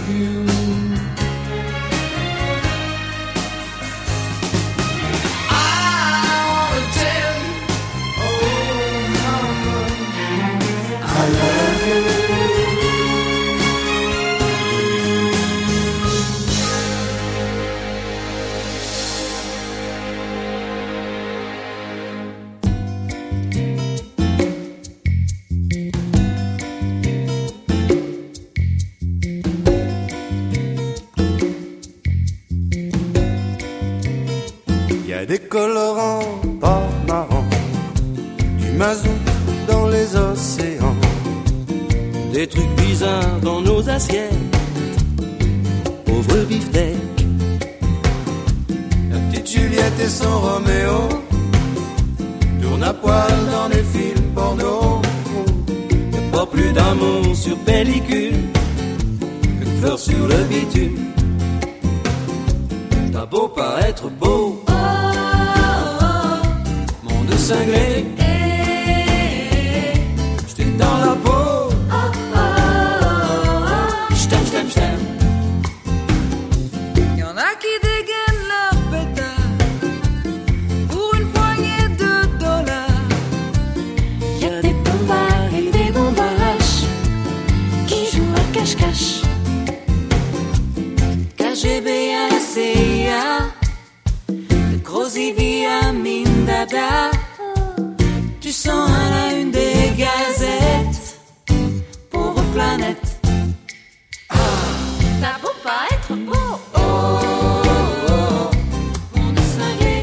you. I wanna tell you, oh mama, I love you. Des colorants pas marrants, du mazout dans les océans, des trucs bizarres dans nos assiettes, pauvre beefsteak. La petite Juliette et son Roméo tournent à poil dans des films porno. Y'a pas plus d'amour sur pellicule que de fleurs sur le bitume. T'as beau pas être beau, cinglé, j'étais dans la peau. J't'aime, j't'aime, j't'aime. Y'en a qui dégainent leur pétard pour une poignée de dollars. Y'a des bombards et des bombardages qui jouent à cache-cache. KGB à la CIA, le gros Idi Amin Dada. Tu sens à la une des gazettes, pauvre planète. T'as beau pas être beau, Oh, oh, oh, on est cinglé.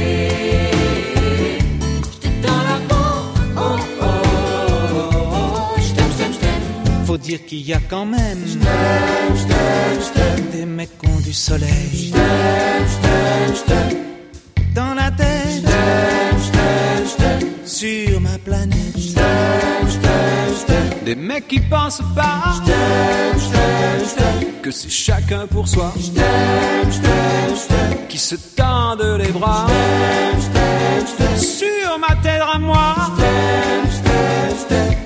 J'étais dans la peau. Oh, oh, oh, oh, j't'aime, j't'aime, j't'aime. Faut dire qu'il y a quand même J't'aime, j't'aime, j't'aime. des mecs qui ont du soleil J't'aime, j't'aime, j't'aime. dans la tête, J't'aime, j't'aime, j't'aime. sur ma planète. J't'aime, j't'aime, j't'aime. Des mecs qui pensent pas J't'aime, j't'aime, j't'aime. que c'est chacun pour soi, J't'aime, j't'aime, j't'aime. qui se tendent les bras J't'aime, j't'aime, j't'aime. sur ma tête à moi. J't'aime, j't'aime, j't'aime.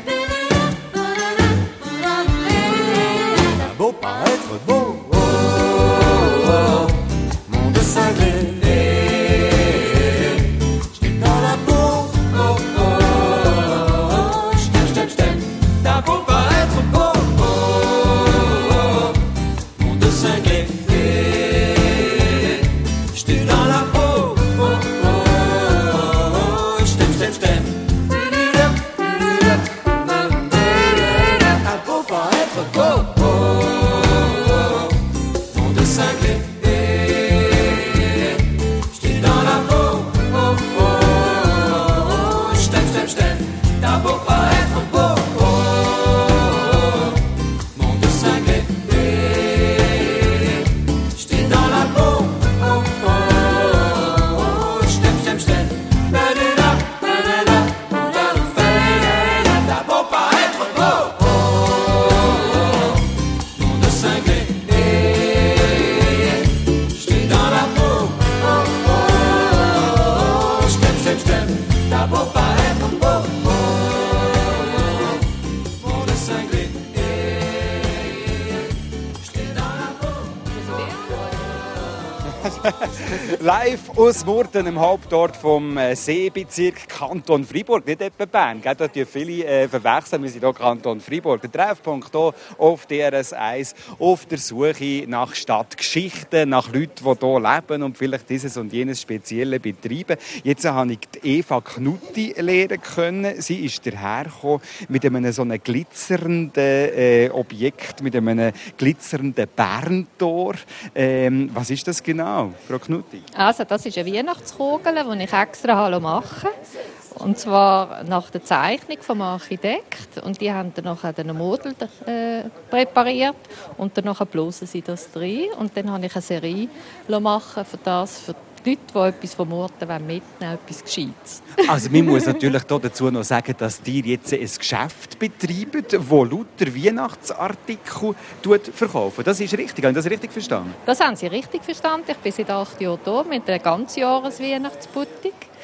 T'as beau pas être beau, Oh, oh, oh, monde cinglé. J'étais dans la peau. Oh, oh, oh, j't'aime, j't'aime, j't'aime. T'as beau pas être beau. Oh, oh, oh, monde cinglé. J'étais dans la peau. Oh, oh, oh, j't'aime, j't'aime, j't'aime. T'as beau pas être beau. Oh, oh, oh, monde cinglé. J'étais dans la peau. Oh, oh, oh, j't'aime, j't'aime, j't'aime. T'as beau pas être beau. Oh, oh, oh, monde cinglé. J'étais dans la peau. Oh, oh, oh, j't'aime, j't'aime, j't'aime. Ba-da-da, ba-da-da, ba-da-da. T'as beau pas être beau. Oh, oh, oh, monde cinglé. J'étais dans la peau. Oh, oh, oh, j't'aime, j't'aime, j't'aime. T'as beau pas être beau. Oh, oh, monde cinglé. J'étais dans la peau. Live aus Murten, im Hauptort vom Seebezirk Kanton Freiburg, nicht etwa Bern. Da tun viele verwechseln, wir sind hier Kanton Freiburg. Der Treffpunkt hier auf DRS1, auf der Suche nach Stadtgeschichten, nach Leuten, die hier leben und vielleicht dieses und jenes Spezielle betreiben. Jetzt habe ich die Eva Knutti lernen können. Sie ist dahergekommen mit einem so einem glitzernden Objekt, mit einem glitzernden Berntor. Was ist das genau, Frau Knutti? Also, das ist eine Weihnachtskugel, die ich extra machen lasse. Und zwar nach der Zeichnung vom Architekt. Und die haben dann nachher ein Model präpariert. Und dann bloßen sie das drin. Und dann habe ich eine Serie machen für die Leute, die etwas vom Murten mitnehmen wollen, etwas Gescheites. Also man muss natürlich dazu noch sagen, dass ihr jetzt ein Geschäft betreibt, das lauter Weihnachtsartikel verkauft. Das ist richtig, habe ich das richtig verstanden? Das haben Sie richtig verstanden. Ich bin seit 8 Jahren hier mit der ganzen Jahresweihnachtsboutique.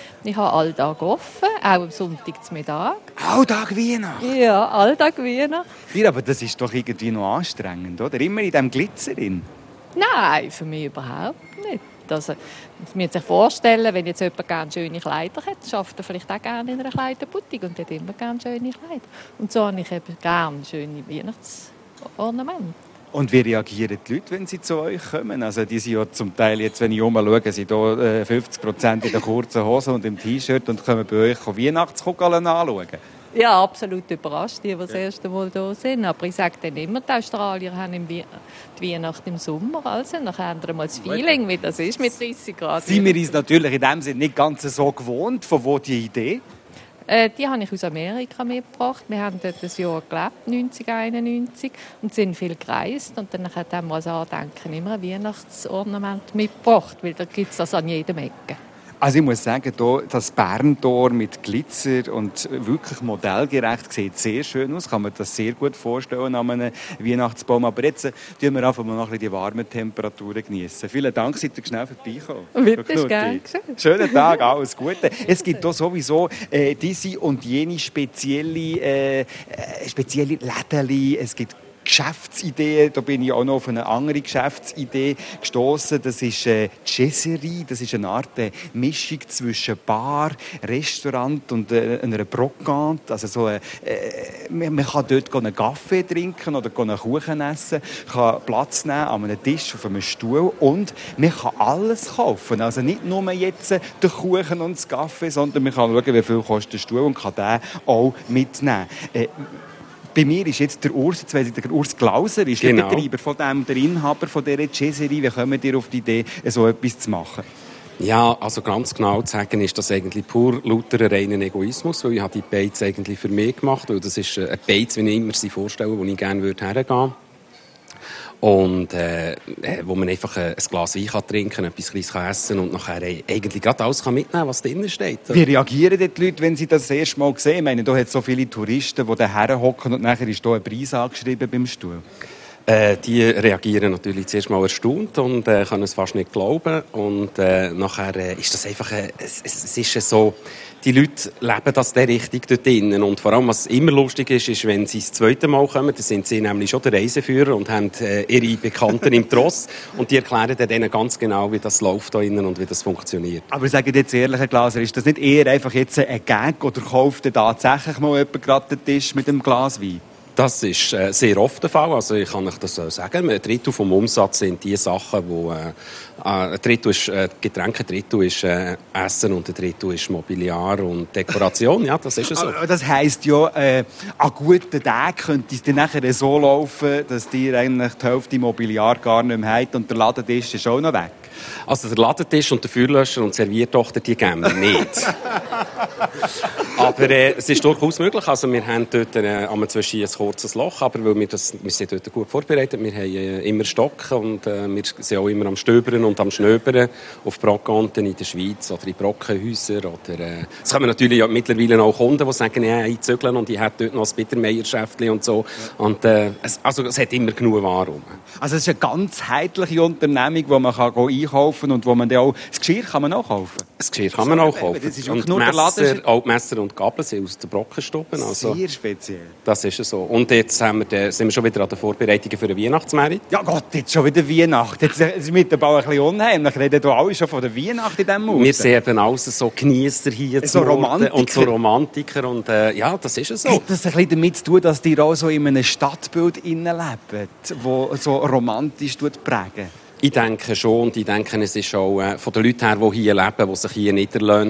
Ich habe Alltag offen, auch am Sonntag zum Mittag. Alltag Weihnachten? Ja, Alltag Weihnachten. Ja, aber das ist doch irgendwie noch anstrengend, oder? Immer in diesem Glitzer drin. Nein, für mich überhaupt nicht. Also, man muss sich vorstellen, wenn jetzt jemand gerne schöne Kleider hat, schafft er vielleicht auch gerne in einer Kleiderboutique und hat immer gerne schöne Kleider. Und so habe ich eben gerne schöne Weihnachtsornamente. Und wie reagieren die Leute, wenn sie zu euch kommen? Also die sind ja zum Teil, jetzt, wenn ich schaue, sind hier 50% in der kurzen Hose und im T-Shirt und kommen bei euch Weihnachtskugeln anschauen. Ja, absolut überrascht, die das erste Mal da sind. Aber ich sage dann immer, die Australier haben die Weihnachten im Sommer. Also nachher haben wir mal das Feeling, wie das ist mit 30 Grad. Sind wir uns natürlich in dem Sinne nicht ganz so gewohnt. Von wo die Idee? Die habe ich aus Amerika mitgebracht. Wir haben dort ein Jahr gelebt, 1991, und sind viel gereist. Und dann haben wir als Andenken immer ein Weihnachtsornament mitgebracht, weil da gibt es das an jedem Ecke. Also ich muss sagen, hier, das Berntor mit Glitzer und wirklich modellgerecht sieht sehr schön aus. Kann man das sehr gut vorstellen an einem Weihnachtsbaum. Aber jetzt tun wir einfach mal noch ein bisschen die warmen Temperaturen genießen. Vielen Dank, seid ihr schnell vorbeigekommen. Bitte, gerne. Schönen Tag, alles Gute. Es gibt hier sowieso diese und jene spezielle Läden. Es gibt Geschäftsidee, da bin ich auch noch auf eine andere Geschäftsidee gestoßen. Das ist Jesserie, das ist eine Art Mischung zwischen Bar, Restaurant und einer Brocante. Also so, man kann dort einen Kaffee trinken oder einen Kuchen essen, kann Platz nehmen an einem Tisch, auf einem Stuhl und man kann alles kaufen. Also nicht nur jetzt den Kuchen und den Kaffee, sondern man kann schauen, wie viel kostet der Stuhl und kann den auch mitnehmen. Bei mir ist jetzt der Urs Glauser, ist der Betreiber der Inhaber von dieser Jesserie. Wie kommt ihr auf die Idee, so etwas zu machen? Ja, also ganz genau zu sagen, ist das eigentlich pur lauter reinen Egoismus, weil ich habe die Beiz eigentlich für mich gemacht, weil das ist ein Beiz, wie ich immer sie vorstelle, wo ich gerne hergehen würde. Und wo man einfach ein Glas Wein kann trinken, etwas Kleines kann essen und nachher eigentlich gerade alles mitnehmen kann, was drinnen steht. Wie reagieren die Leute, wenn sie das erste Mal sehen? Ich meine, da hat es so viele Touristen, die da herhocken und nachher ist da ein Preis angeschrieben beim Stuhl. Die reagieren natürlich zuerst mal erstaunt und können es fast nicht glauben. Und nachher ist das einfach, es ist so, die Leute leben das der richtig dort drinnen. Und vor allem, was immer lustig ist, wenn sie das zweite Mal kommen, dann sind sie nämlich schon der Reiseführer und haben ihre Bekannten im Tross. Und die erklären denen ganz genau, wie das läuft da drinnen und wie das funktioniert. Aber sagen jetzt ehrlich, Herr Glaser, ist das nicht eher einfach jetzt ein Gag oder kauft tatsächlich mal jemand gerade den Tisch mit einem Glas Wein? Das ist sehr oft der Fall. Also ich kann euch das sagen. Ein Drittel vom Umsatz sind die Sachen, wo ein Drittel ist Getränke, ein Drittel ist Essen und ein Drittel ist Mobiliar und Dekoration. Ja, das ist so. Das heisst ja, an guten Tagen könnte es dann nachher so laufen, dass ihr eigentlich die Hälfte Mobiliar gar nicht mehr habt und der Ladentisch ist auch noch weg. Also der Ladentisch und der Feuerlöscher und die Serviertochter, die geben wir nicht. Aber es ist durchaus möglich. Also wir haben dort zwischen ein kurzes Loch, aber weil wir sind dort gut vorbereitet. Wir haben immer Stock und wir sind auch immer am Stöbern und am Schnöbern auf Brocanten in der Schweiz oder in Brockenhäusern. Es kommen natürlich mittlerweile auch Kunden, die sagen, ja, ich zügeln und ich habe dort noch ein Bittermeierschäftchen und so. Und es hat immer genug Ware rum. Also es ist eine ganzheitliche Unternehmung, wo man einkaufen kann und wo man dann auch... Das Geschirr kann man auch kaufen? Das Geschirr kann man auch kaufen. Das ist und nur auch die Messer und Gabel sind aus der Brockenstube. Also, sehr speziell. Das ist so. Und jetzt sind wir schon wieder an den Vorbereitungen für den Weihnachtsmarkt. Ja Gott, jetzt schon wieder Weihnachten. Jetzt ist mit dem Bau ein bisschen unheimlich. Reden hier alle schon von der Weihnacht in diesem Ort. Wir sind eben alles so Genießer hier so Romantiker. Und so Romantiker. Und ja, das ist so. Hat das ein bisschen damit zu tun, dass ihr auch so in einem Stadtbild lebt, das so romantisch prägt? Ich denke schon. Und ich denke, es ist auch von den Leuten her, die hier leben, die sich hier niederlassen,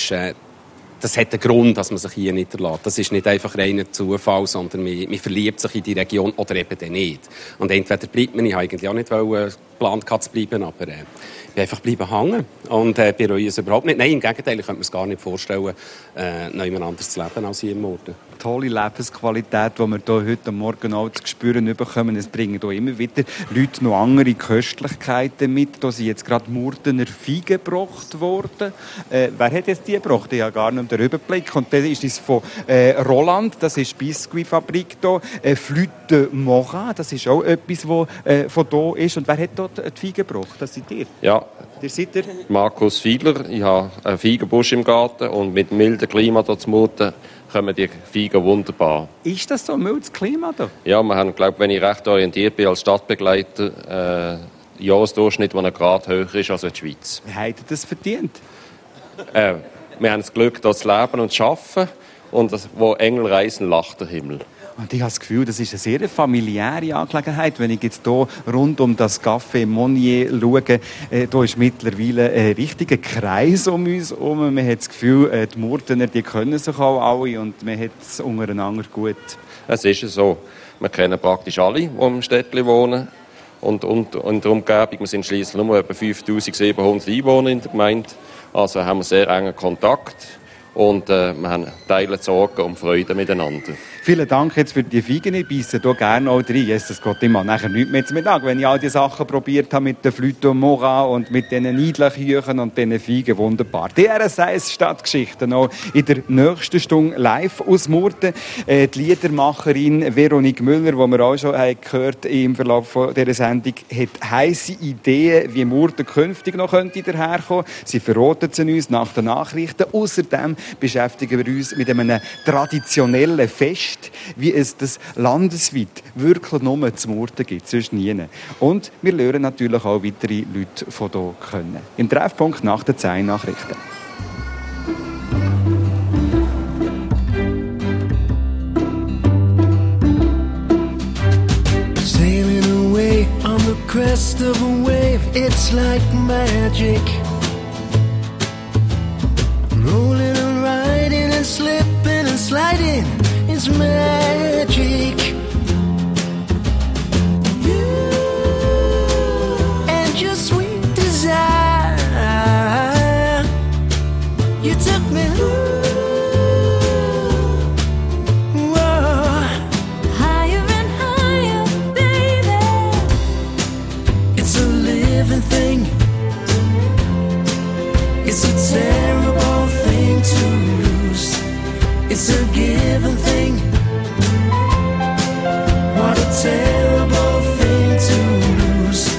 das hat einen Grund, dass man sich hier niederlässt. Das ist nicht einfach reiner Zufall, sondern man verliebt sich in die Region oder eben dann nicht. Und entweder bleibt man, ich habe eigentlich auch nicht geplant zu bleiben, aber ich bin einfach bleiben hängen und bereue es überhaupt nicht. Nein, im Gegenteil, ich könnte mir es gar nicht vorstellen, niemand anders zu leben als hier im Norden. Tolle Lebensqualität, die wir hier heute Morgen auch zu spüren bekommen. Es bringen hier immer wieder Leute noch andere Köstlichkeiten mit. Hier sind jetzt gerade Murtener Feigen gebracht worden. Wer hat jetzt die gebracht? Ich habe gar nicht den Überblick. Und das ist von Roland, das ist die Biscuitfabrik hier. Flûte Morin, das ist auch etwas, das von hier ist. Und wer hat hier die Feigen gebracht? Das seid ihr? Ja. Ihr seid ihr? Markus Fiedler. Ich habe einen Feigenbusch im Garten und mit dem milden Klima hier zu Murten kommen die Feigen wunderbar. Ist das so ein mildes Klima da? Ja, wir haben, glaube, wenn ich recht orientiert bin als Stadtbegleiter, einen Jahresdurchschnitt, der einen Grad höher ist als in der Schweiz. Wie habt ihr das verdient? Wir haben das Glück, hier zu leben und zu arbeiten. Und wo Engel reisen, lacht der Himmel. Und ich habe das Gefühl, das ist eine sehr familiäre Angelegenheit. Wenn ich jetzt hier rund um das Café Monnier schaue, da ist mittlerweile ein richtiger Kreis um uns herum. Man hat das Gefühl, die Murtener, die können sich auch alle und man hat es untereinander gut. Es ist so. Wir kennen praktisch alle, die im Städtchen wohnen. Und der Umgebung. Wir sind schliesslich nur etwa 5700 Einwohner in der Gemeinde. Also haben wir sehr engen Kontakt. Und wir haben teilen Sorgen und Freude miteinander. Vielen Dank jetzt für die Feigen. Ich beisse hier gerne auch rein. Jesus Gott, ich mache nachher nichts mehr zum Mittag. Wenn ich all die Sachen probiert habe mit der Flûte Mora und mit diesen Neidlachjüchen und diesen Feigen, wunderbar. DRS1 Stadtgeschichten noch in der nächsten Stunde live aus Murten. Die Liedermacherin Veronique Müller, die wir auch schon gehört im Verlauf dieser Sendung, hat heisse Ideen, wie Murten künftig noch daherkommen könnte. Sie verraten sie uns nach den Nachrichten. Außerdem beschäftigen wir uns mit einem traditionellen Fest, wie es das landesweit wirklich nur zu Murten gibt, sonst nie. Und wir lernen natürlich auch weitere Leute von hier kennen. Im Treffpunkt nach den 10 Nachrichten. Sailing away on the crest of a wave, it's like magic. Rolling and riding and slipping and sliding, it's magic. You and your sweet desire, you took me higher and higher, baby. It's a living thing. It's a terrible thing to lose. It's a given thing. What a terrible thing to lose.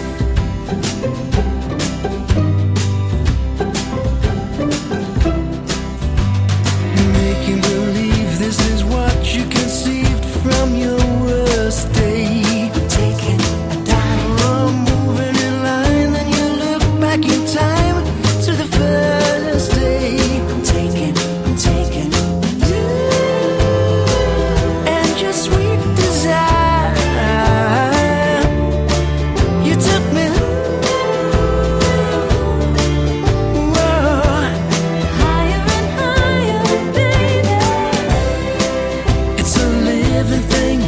Making believe this is what you conceived from your worst day. Taking a dive. Oh, moving in line, then you look back in time to the first day. I'm taking you and your sweet desire. You took me higher and higher, baby. It's a living thing.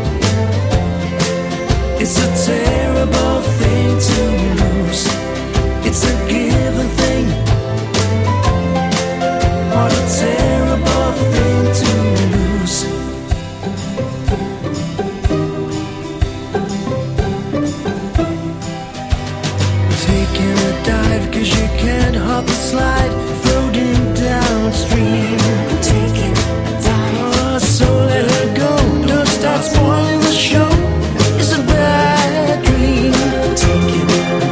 It's a terrible thing to lose. It's a given thing. What a terrible thing to lose. Taking a dive 'cause you can't hop a slide, floating downstream. Taking a dive. Oh, so let her go. Don't start spoiling the show. It's a bad dream. Taking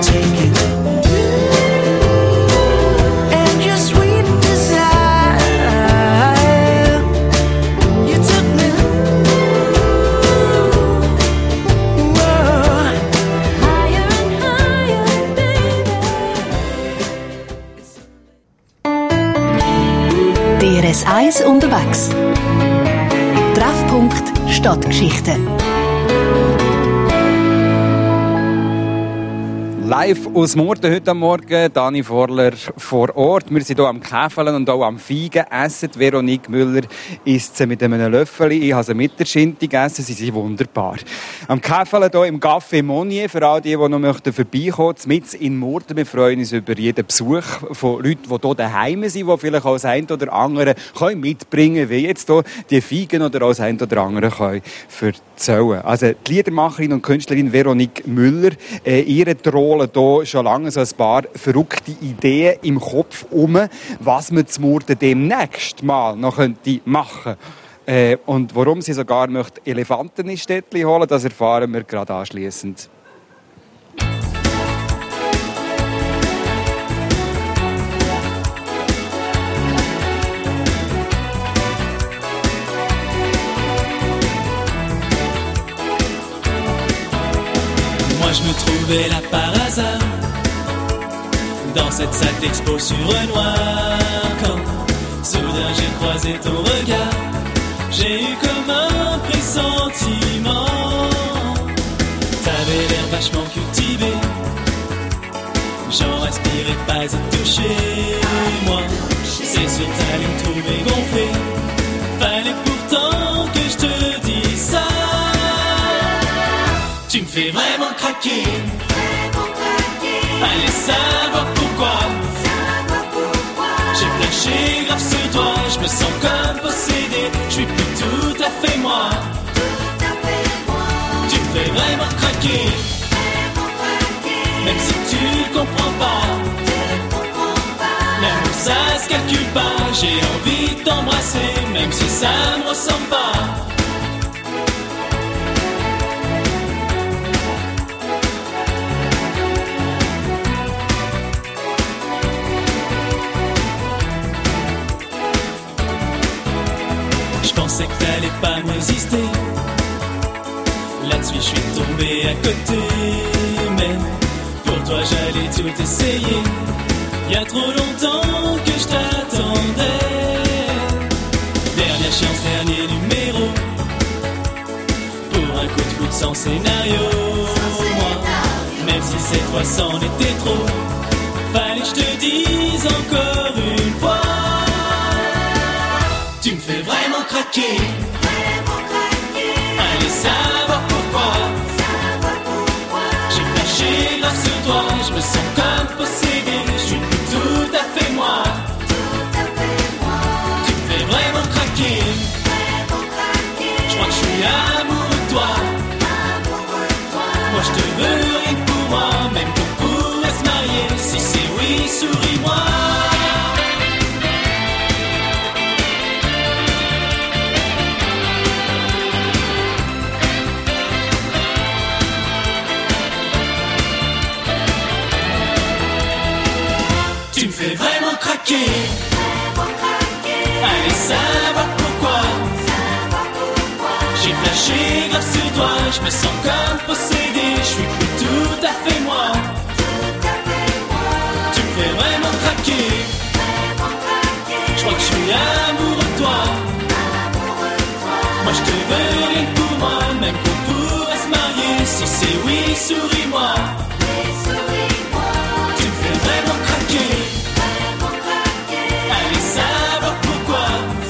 and your sweet desire. You took me higher and higher, baby. DRS1 unterwegs. Treffpunkt Stadtgeschichte. Live aus Murten heute am Morgen, Dani Vorler vor Ort. Wir sind hier am Käfeln und auch am Feigen essen. Veronique Müller isst sie mit einem Löffel. Ich habe sie mit der Schinti gegessen. Sie sind wunderbar. Am Käfeln hier im Café Monnier, für all die noch vorbeikommen möchten, mitten in Murten. Wir freuen uns über jeden Besuch von Leuten, die hier daheim sind, die vielleicht auch das eine oder andere mitbringen können, wie jetzt hier die Feigen oder auch das eine oder andere erzählen. Also die Liedermacherin und Künstlerin Veronique Müller, ihre rollen hier schon lange so ein paar verrückte Ideen im Kopf was man zu Murten demnächst mal noch machen könnte. Und warum sie sogar Elefanten ins Städtchen holen, das erfahren wir gerade anschliessend. trouvé là par hasard dans cette salle d'expo sur Renoir. Quand soudain j'ai croisé ton regard, j'ai eu comme un pressentiment. T'avais l'air vachement cultivé, j'en respirais pas et touché. Moi, c'est sur ta ligne trouvée gonflée, fallait pourtant que je te dise ça. Tu me fais vraiment craquer, allez savoir pourquoi. J'ai flashé grave sur toi, je me sens comme possédé, je suis plus tout à fait moi. Tu me fais vraiment craquer, même si tu ne comprends pas. L'amour ça se calcule pas, j'ai envie de t'embrasser, même si ça me ressemble pas. Je pensais que t'allais pas me résister, là-dessus je suis tombé à côté. Mais pour toi j'allais tout essayer, y a trop longtemps que je t'attendais. Dernière chance, dernier numéro, pour un coup de foot sans scénario. Moi, même si cette fois c'en était trop, fallait que je te dise encore une fois. Tu me fais vraiment craquer, allez savoir pourquoi. J'ai flashé grave sur toi, je me sens comme possédé, je suis plus tout à fait moi. Tu me fais vraiment craquer, je crois que je suis amoureux de toi. Moi je te veux rien que pour moi, même qu'on pourrait se marier. Si c'est oui, souris-moi. Tu me fais vraiment craquer, allez savoir pourquoi. J'ai flashé grave sur toi, je me sens comme possédé, je suis plus tout à fait moi. Tu me fais vraiment craquer, je crois que je suis amoureux de toi. Moi je te veux rien que pour moi, même qu'on pourrait se marier. Si c'est oui, souris-moi. Tu me fais vraiment craquer, allez savoir pourquoi.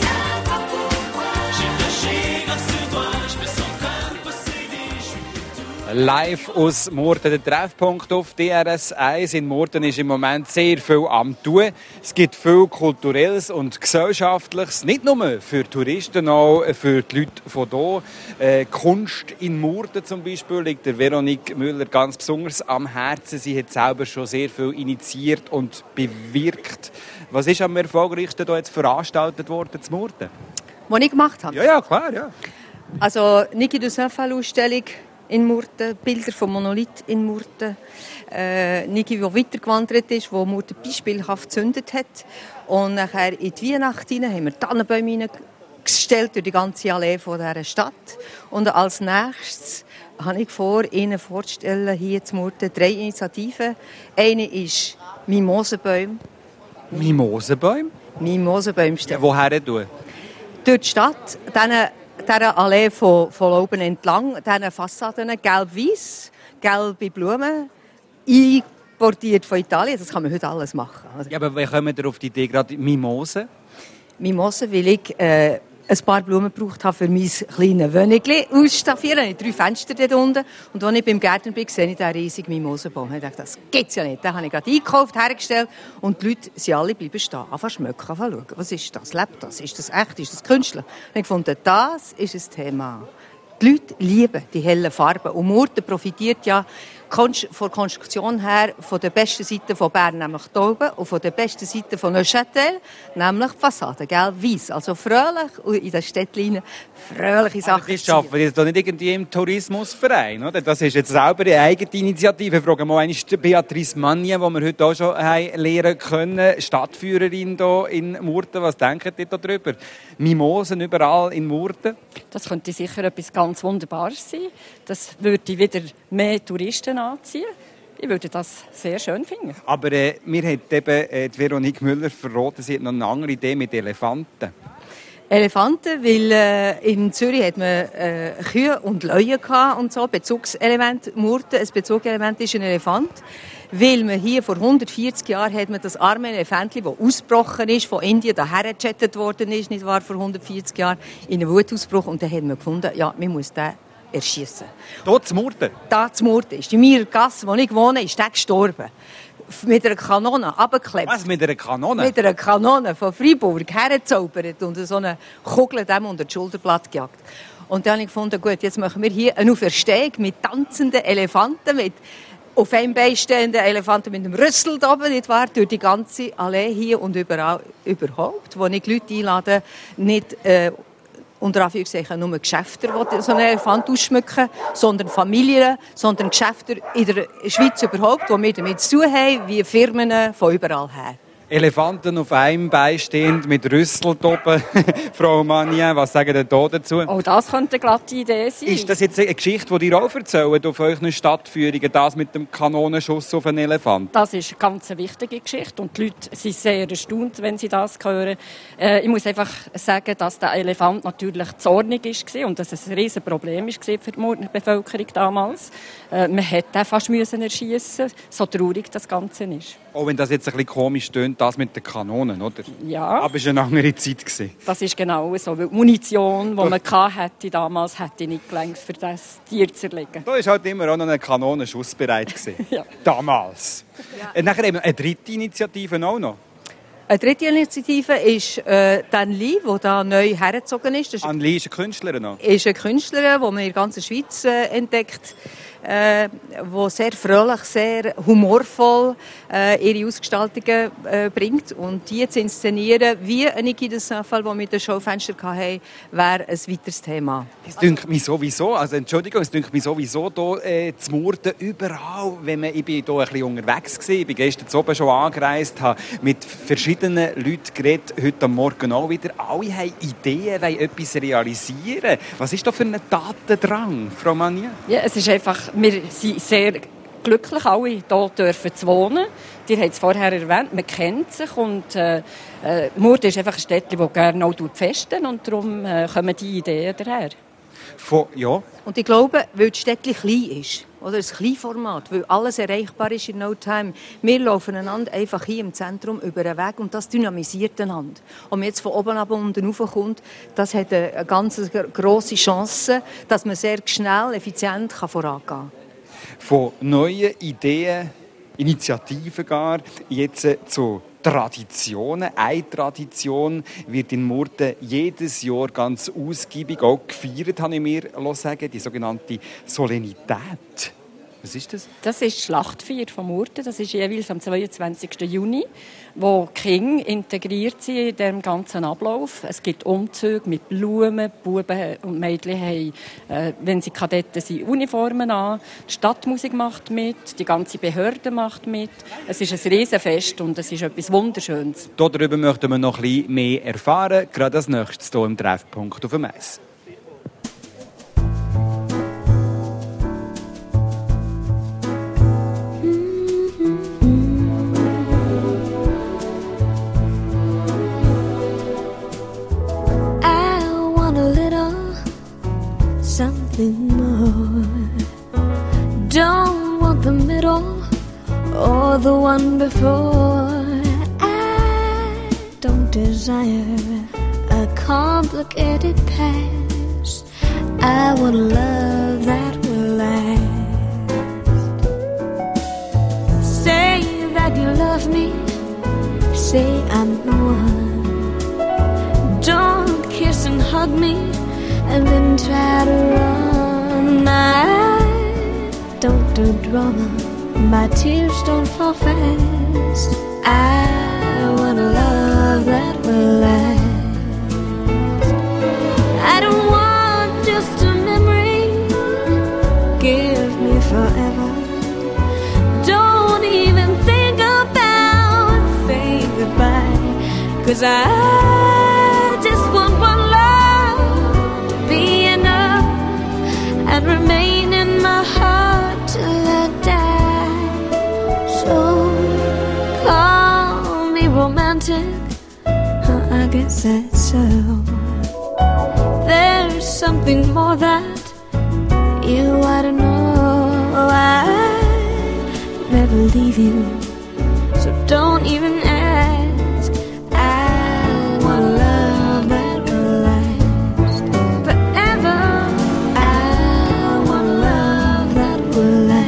J'ai flashé grave sur toi, je me sens comme possédé, je suis plus tout. Live aus Murten, der Treffpunkt auf DRS 1. In Murten ist im Moment sehr viel am tun. Es gibt viel Kulturelles und Gesellschaftliches, nicht nur für Touristen, auch für die Leute von hier. Kunst in Murten zum Beispiel liegt der Veronique Müller ganz besonders am Herzen. Sie hat selber schon sehr viel initiiert und bewirkt. Was ist am erfolgreichsten hier jetzt veranstaltet worden zu Murten? Was ich gemacht habe? Ja, klar, ja. Also Niki de Saint-Fall-Ausstellung in Murten, Bilder vom Monolith in Murten. Niki, die weitergewandert ist, die Murten beispielhaft gezündet hat. Und nachher in die Weihnacht hinein haben wir Tannenbäume gestellt durch die ganze Allee von dieser Stadt. Und als nächstes habe ich vor, Ihnen vorzustellen, hier zu Murten 3 Initiativen. Eine ist Mimosenbäume. Mimosenbäume? Mimosenbäume stellen. Ja, woher tun? Durch die Stadt, dieser Allee von Lauben entlang, diesen Fassaden, gelb-weiß, gelbe Blumen, importiert von Italien. Das kann man heute alles machen. Ja, aber wie kommen wir auf die Idee, gerade Mimosen? Mimosen, weil ich ein paar Blumen gebraucht habe für mein kleines Wönigli ausstaffieren. Ich habe 3 Fenster dort unten. Und als ich beim Gärtner bin, sehe ich diesen riesigen Mimosenbaum. Ich dachte, das gibt's ja nicht. Den habe ich gerade eingekauft, hergestellt. Und die Leute sind alle bleiben stehen. Anfangen schmecken, anfangen schauen. Was ist das? Lebt das? Ist das echt? Ist das künstlich? Und ich fand, das ist ein Thema. Die Leute lieben die hellen Farben. Und Murten profitiert ja von der Konstruktion her von der besten Seite von Bern, nämlich die Augen, und von der besten Seite von Neuchâtel, nämlich die Fassade, weiss. Also fröhlich und in den Städtchen fröhliche Sachen. Die arbeiten jetzt nicht irgendwie im Tourismusverein, oder? Das ist jetzt selber eine eigene Initiative. Ich frage mal einmal Beatrice Magnier, die wir heute auch schon lernen können, Stadtführerin hier in Murten. Was denkt ihr darüber? Mimosen überall in Murten? Das könnte sicher etwas ganz Wunderbares sein. Das würde wieder mehr Touristen anziehen. Ich würde das sehr schön finden. Aber mir hat eben die Veronique Müller verraten, sie hat noch eine andere Idee mit Elefanten. Elefanten, weil in Zürich hat man Kühe und Löwen gehabt und so, Bezugselement, Murten, ein Bezugselement ist ein Elefant. Weil man hier vor 140 Jahren hat man das arme Elefantli, das ausgebrochen ist, von Indien daher gechattet worden ist, nicht wahr, vor 140 Jahren, in einem Wutausbruch. Und dann hat man gefunden, ja, man muss den erschießen. Hier zu Murten? Da zu Murten ist. In meiner Gasse, wo ich wohne, ist der gestorben. Mit einer Kanone runtergeklebt. Was, mit einer Kanone? Mit einer Kanone von Freiburg hergezaubert und so eine Kugel dem unter das Schulterblatt gejagt. Und dann habe ich gefunden, gut, jetzt machen wir hier eine Auferstehung mit tanzenden Elefanten, mit auf einem Bein stehenden Elefanten mit einem Rüssel da oben, nicht wahr? Durch die ganze Allee hier und überall, überhaupt, wo ich die Leute einlade, nicht unter Anführungszeichen nur Geschäfte, die so einen Elefant ausschmücken, sondern Familien, sondern Geschäfte in der Schweiz überhaupt, die wir damit zu tun haben, wie Firmen von überall her. Elefanten auf einem Bein stehend mit Rüssel oben. Frau Magnin, was sagen Sie da dazu? Oh, das könnte eine glatte Idee sein. Ist das jetzt eine Geschichte, die ihr auch erzählt auf euren Stadtführungen, das mit dem Kanonenschuss auf einen Elefant? Das ist eine ganz wichtige Geschichte und die Leute sind sehr erstaunt, wenn sie das hören. Ich muss einfach sagen, dass der Elefant natürlich zornig war und dass es ein riesiges Problem war für die Bevölkerung damals. Man hätte den fast erschiessen, so traurig das Ganze ist. Auch wenn das jetzt ein bisschen komisch tönt, das mit den Kanonen, oder? Ja. Aber es war eine andere Zeit. Das ist genau so, weil die Munition, die man hatte damals, hätte nicht gelangt, für das Tier zu erlegen. Da war halt immer auch noch eine Kanone schussbereit. Ja. Damals. Ja. Nachher eben eine dritte Initiative auch noch. Eine dritte Initiative ist Anli, die da neu hergezogen ist. Anli ist eine Künstlerin noch? Ist eine Künstlerin, die man in der ganzen Schweiz entdeckt, die sehr fröhlich, sehr humorvoll ihre Ausgestaltungen bringt. Und die zu inszenieren, wie Niki de Saint-Phalle, die wir mit dem Schaufenster hatten, wäre ein weiteres Thema. Es dünkt mich sowieso, es dünkt mich sowieso hier zu Murten überall, ich bin hier ein bisschen unterwegs gewesen, ich bin gestern oben schon angereist, habe mit verschiedenen Leuten geredet, heute am Morgen auch wieder. Alle haben Ideen, wollen etwas realisieren. Was ist da für ein Tatendrang, Frau Magnin? Ja, es ist einfach, wir sind sehr glücklich, alle hier dürfen zu wohnen. Ihr habt es vorher erwähnt, man kennt sich und Murten ist einfach ein Städtchen, das gerne auch festen und darum kommen die Ideen daher. Ja. Und ich glaube, weil das Städtchen klein ist, oder ein Kleinformat, weil alles erreichbar ist in no time. Wir laufen einander einfach hier im Zentrum über den Weg und das dynamisiert einander. Und wenn jetzt von oben ab und unten raufkommt, das hat eine ganz grosse Chance, dass man sehr schnell, effizient vorangehen kann. Von neuen Ideen, Initiativen gar, jetzt zu Traditionen. Eine Tradition wird in Murten jedes Jahr ganz ausgiebig auch gefeiert, habe ich mir sagen, die sogenannte Solennität. Was ist das? Das ist die Schlachtfeier von Murten. Das ist jeweils am 22. Juni, wo die Kinder integriert sind in diesem ganzen Ablauf. Es gibt Umzüge mit Blumen. Buben und Mädchen haben, wenn sie Kadetten sind, Uniformen an. Die Stadtmusik macht mit, die ganze Behörde macht mit. Es ist ein Riesenfest und es ist etwas Wunderschönes. Darüber möchten wir noch ein bisschen mehr erfahren, gerade als nächstes hier im Treffpunkt auf dem Eis. Something more. Don't want the middle or the one before. I don't desire a complicated past. I want love that will last. Say that you love me. Say I'm the one. Don't kiss and hug me and then try to run. I don't do drama, my tears don't fall fast. I want a love that will last. I don't want just a memory, give me forever. Don't even think about saying goodbye, 'cause I just want one love to be enough and remain in my heart market said so. There's something more that you ought to know. I'd never leave you, so don't even ask. I want love that will last forever. I want love that will last.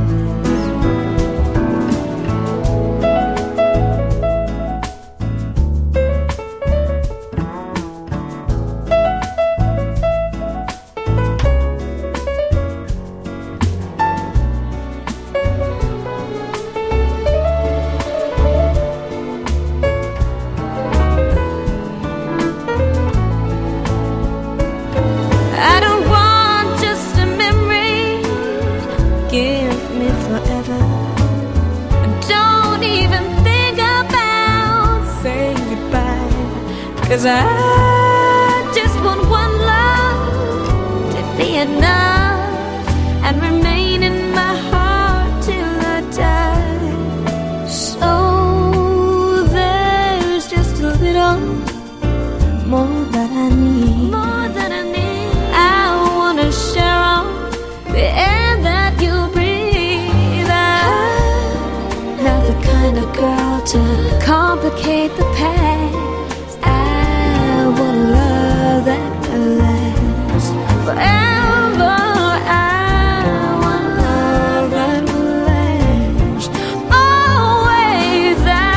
Cause I just want one love to be enough and remain in my heart till I die. So there's just a little more that I need. More that I need. I wanna share all the air that you breathe. I'm not the kind of girl to complicate the past. I want love that will last forever. I want love that will last always.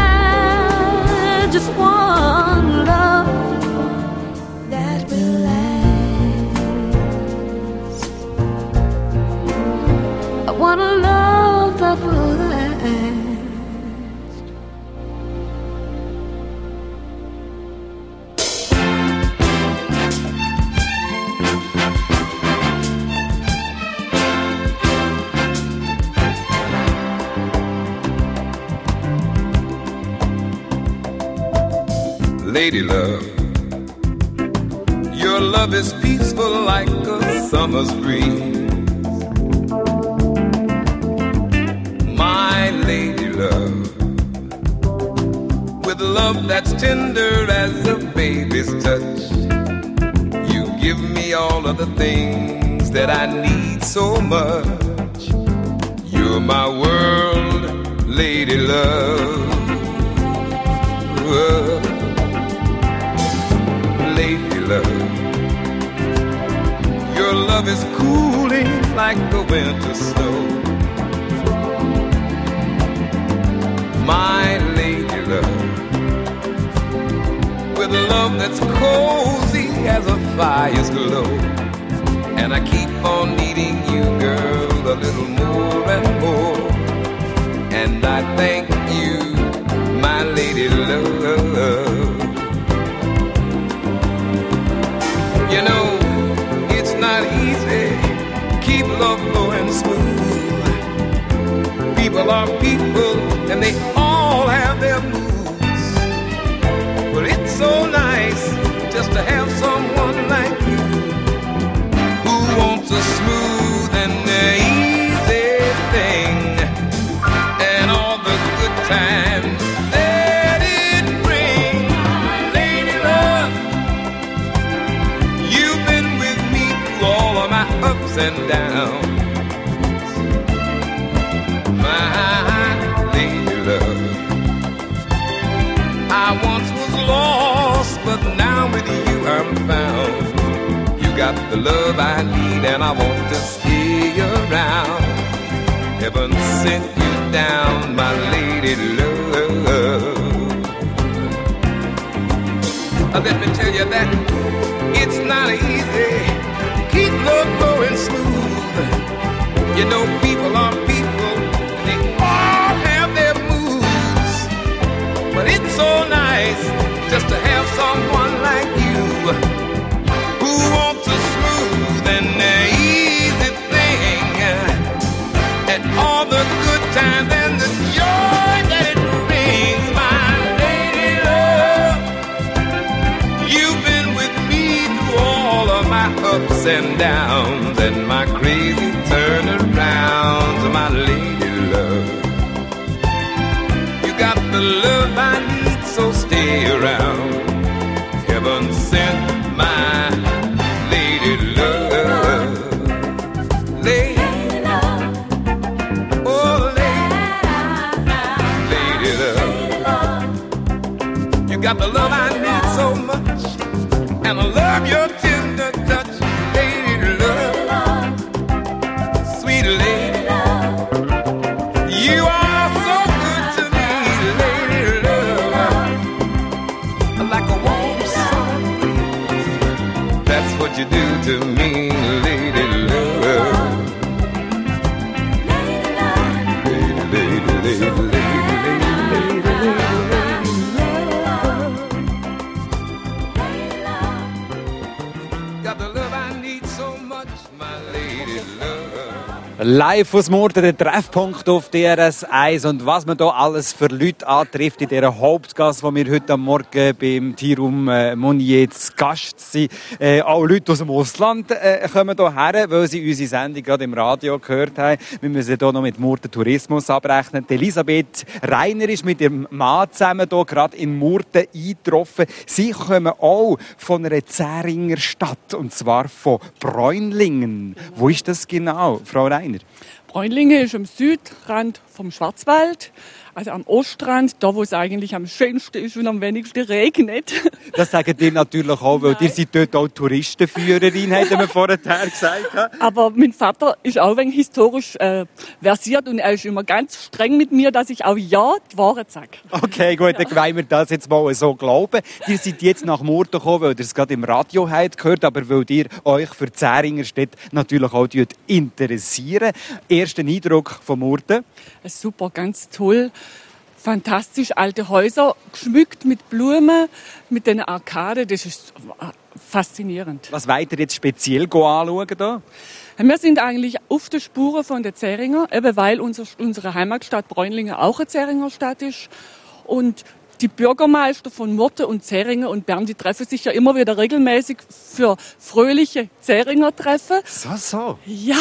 I just want love that will last. I want a love that will last. Lady love, your love is peaceful like a summer's breeze. My lady love, with love that's tender as a baby's touch, you give me all of the things that I need so much. You're my world, lady love. Lady love, your love is cooling like the winter snow. My lady love, with love that's cozy as a fire's glow. And I keep on needing you, girl, a little more and more. And I thank you, my lady love. You know, it's not easy, keep love flowing smooth. People are people, and they all have their moods. But it's so nice just to have someone like you, who wants a smooth and easy thing, and all the good times that it brings. Lady love, you've been with me through all of my ups and downs. My lady love, I once was lost, but now with you I'm found. You got the love I need, and I want to stay around. Heaven sent you down, my lady love. Let me tell you that it's not easy. Keep love going smooth. You know, people are people, they all have their moods. But it's so nice just to have someone like you, who wants a smooth and easy thing, and all the good times and the joy that it brings. My lady love, you've been with me through all of my ups and downs and my crazy turnarounds. My lady love, you got the love I need, so stay around. Got the love I need so much, and I love your tender touch, lady love, sweet lady love. You are so good to me, lady love, like a warm sun. That's what you do to me, lady love. Lady, lady, lady, lady. Live aus Murten, der Treffpunkt auf DRS 1 und was man da alles für Leute antrifft in dieser Hauptgasse, wo wir heute am Morgen beim Tierraum Monnier zu Gast sind. Auch Leute aus dem Ausland kommen hierher, weil sie unsere Sendung gerade im Radio gehört haben. Wir müssen hier noch mit Murten Tourismus abrechnen. Die Elisabeth Reiner ist mit ihrem Mann zusammen hier gerade in Murten eingetroffen. Sie kommen auch von einer Zähringer Stadt, und zwar von Bräunlingen. Wo ist das genau, Frau Reiner? Bräunlingen ist am Südrand vom Schwarzwald, also am Ostrand, da wo es eigentlich am schönsten ist und am wenigsten regnet. Das sagen ihr natürlich auch, weil ihr seid dort auch Touristenführerin, hätten wir vorher gesagt. Aber mein Vater ist auch ein wenig historisch versiert und er ist immer ganz streng mit mir, dass ich auch ja die Wahrheit sage. Okay, gut, dann wollen wir das jetzt mal so glauben. Ihr seid jetzt nach Murten gekommen, weil ihr es gerade im Radio habt gehört, aber weil ihr euch für die Zähringerstädt natürlich auch interessieren. Ersten Eindruck von Murten? Super, ganz toll. Fantastisch, alte Häuser, geschmückt mit Blumen, mit den Arkaden, das ist faszinierend. Was wollt ihr jetzt speziell anschauen da? Wir sind eigentlich auf der Spuren von der Zähringer, eben weil unsere Heimatstadt Bräunlingen auch eine Zähringerstadt ist. Und die Bürgermeister von Murten und Zähringen und Bern, die treffen sich ja immer wieder regelmäßig für fröhliche Zähringer-Treffen. So. Ja.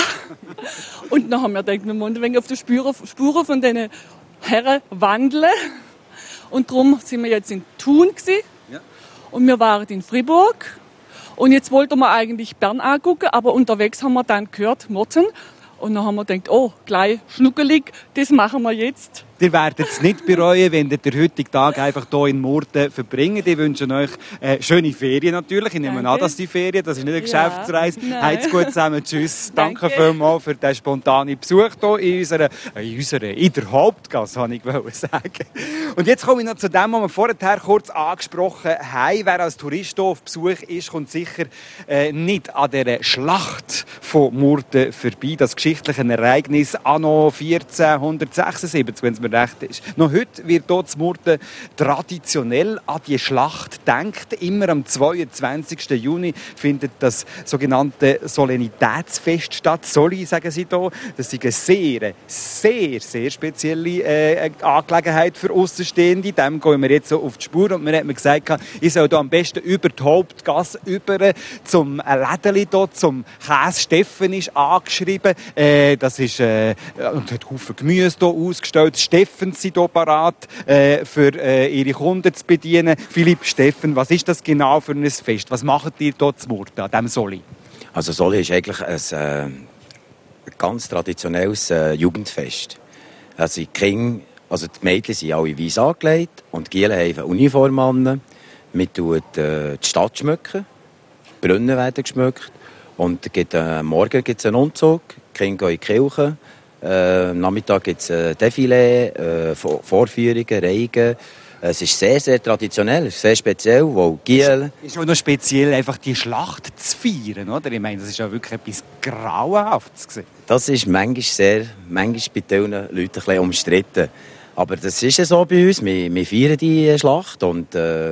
Und dann haben wir gedacht, wir wollen ein wenig auf die Spuren von diesen Herren wandeln. Und darum sind wir jetzt in Thun gewesen. Ja. Und wir waren in Fribourg. Und jetzt wollten wir eigentlich Bern angucken, aber unterwegs haben wir dann gehört, Murten. Und dann haben wir gedacht, oh, gleich schnuckelig, das machen wir jetzt. Ihr werdet es nicht bereuen, wenn ihr den heutigen Tag einfach hier in Murten verbringt. Ich wünsche euch schöne Ferien natürlich. Ich nehme an, dass die Ferien, das ist nicht eine Geschäftsreise. Habt's gut zusammen. Tschüss. Danke vielmals für den spontanen Besuch hier in der Hauptgasse, habe ich sagen. Und jetzt komme ich noch zu dem, was wir vorher kurz angesprochen haben. Wer als Tourist hier auf Besuch ist, kommt sicher nicht an dieser Schlacht von Murten vorbei. Das geschichtliche Ereignis anno 1476, wenn es mir recht ist. Noch heute wird hier in Murten traditionell an die Schlacht gedacht. Immer am 22. Juni findet das sogenannte Solennitätsfest statt. Soli, sagen sie hier. Das ist eine sehr spezielle Angelegenheit für Aussenstehende. Dem gehen wir jetzt so auf die Spur. Und mir hat mir gesagt, ich soll hier am besten über die Hauptgasse über zum Lädeli hier, zum Käse Steffen ist angeschrieben. Das ist, und hat Haufen Gemüse hier ausgestellt. Steffen sind hier parat, für ihre Kunden zu bedienen. Philipp, Steffen, was ist das genau für ein Fest? Was macht ihr hier zu Murten, an diesem Soli? Also Soli ist eigentlich ein ganz traditionelles Jugendfest. Also die Mädchen sind alle weiss angelegt und die Gielen haben eine Uniform an. Wir tun die Stadt schmücken, die Brunnen werden geschmückt und morgen gibt es einen Umzug, die Kinder gehen in die Kirche. Am Nachmittag gibt es Defilé, Vorführungen, Reigen. Es ist sehr traditionell, sehr speziell, weil Giel... Ist auch noch speziell, einfach die Schlacht zu feiern, oder? Ich meine, das ist ja wirklich etwas Grauenhaftes gewesen. Das ist manchmal bei vielen Leuten ein bisschen umstritten. Aber das ist ja so bei uns, wir feiern die Schlacht und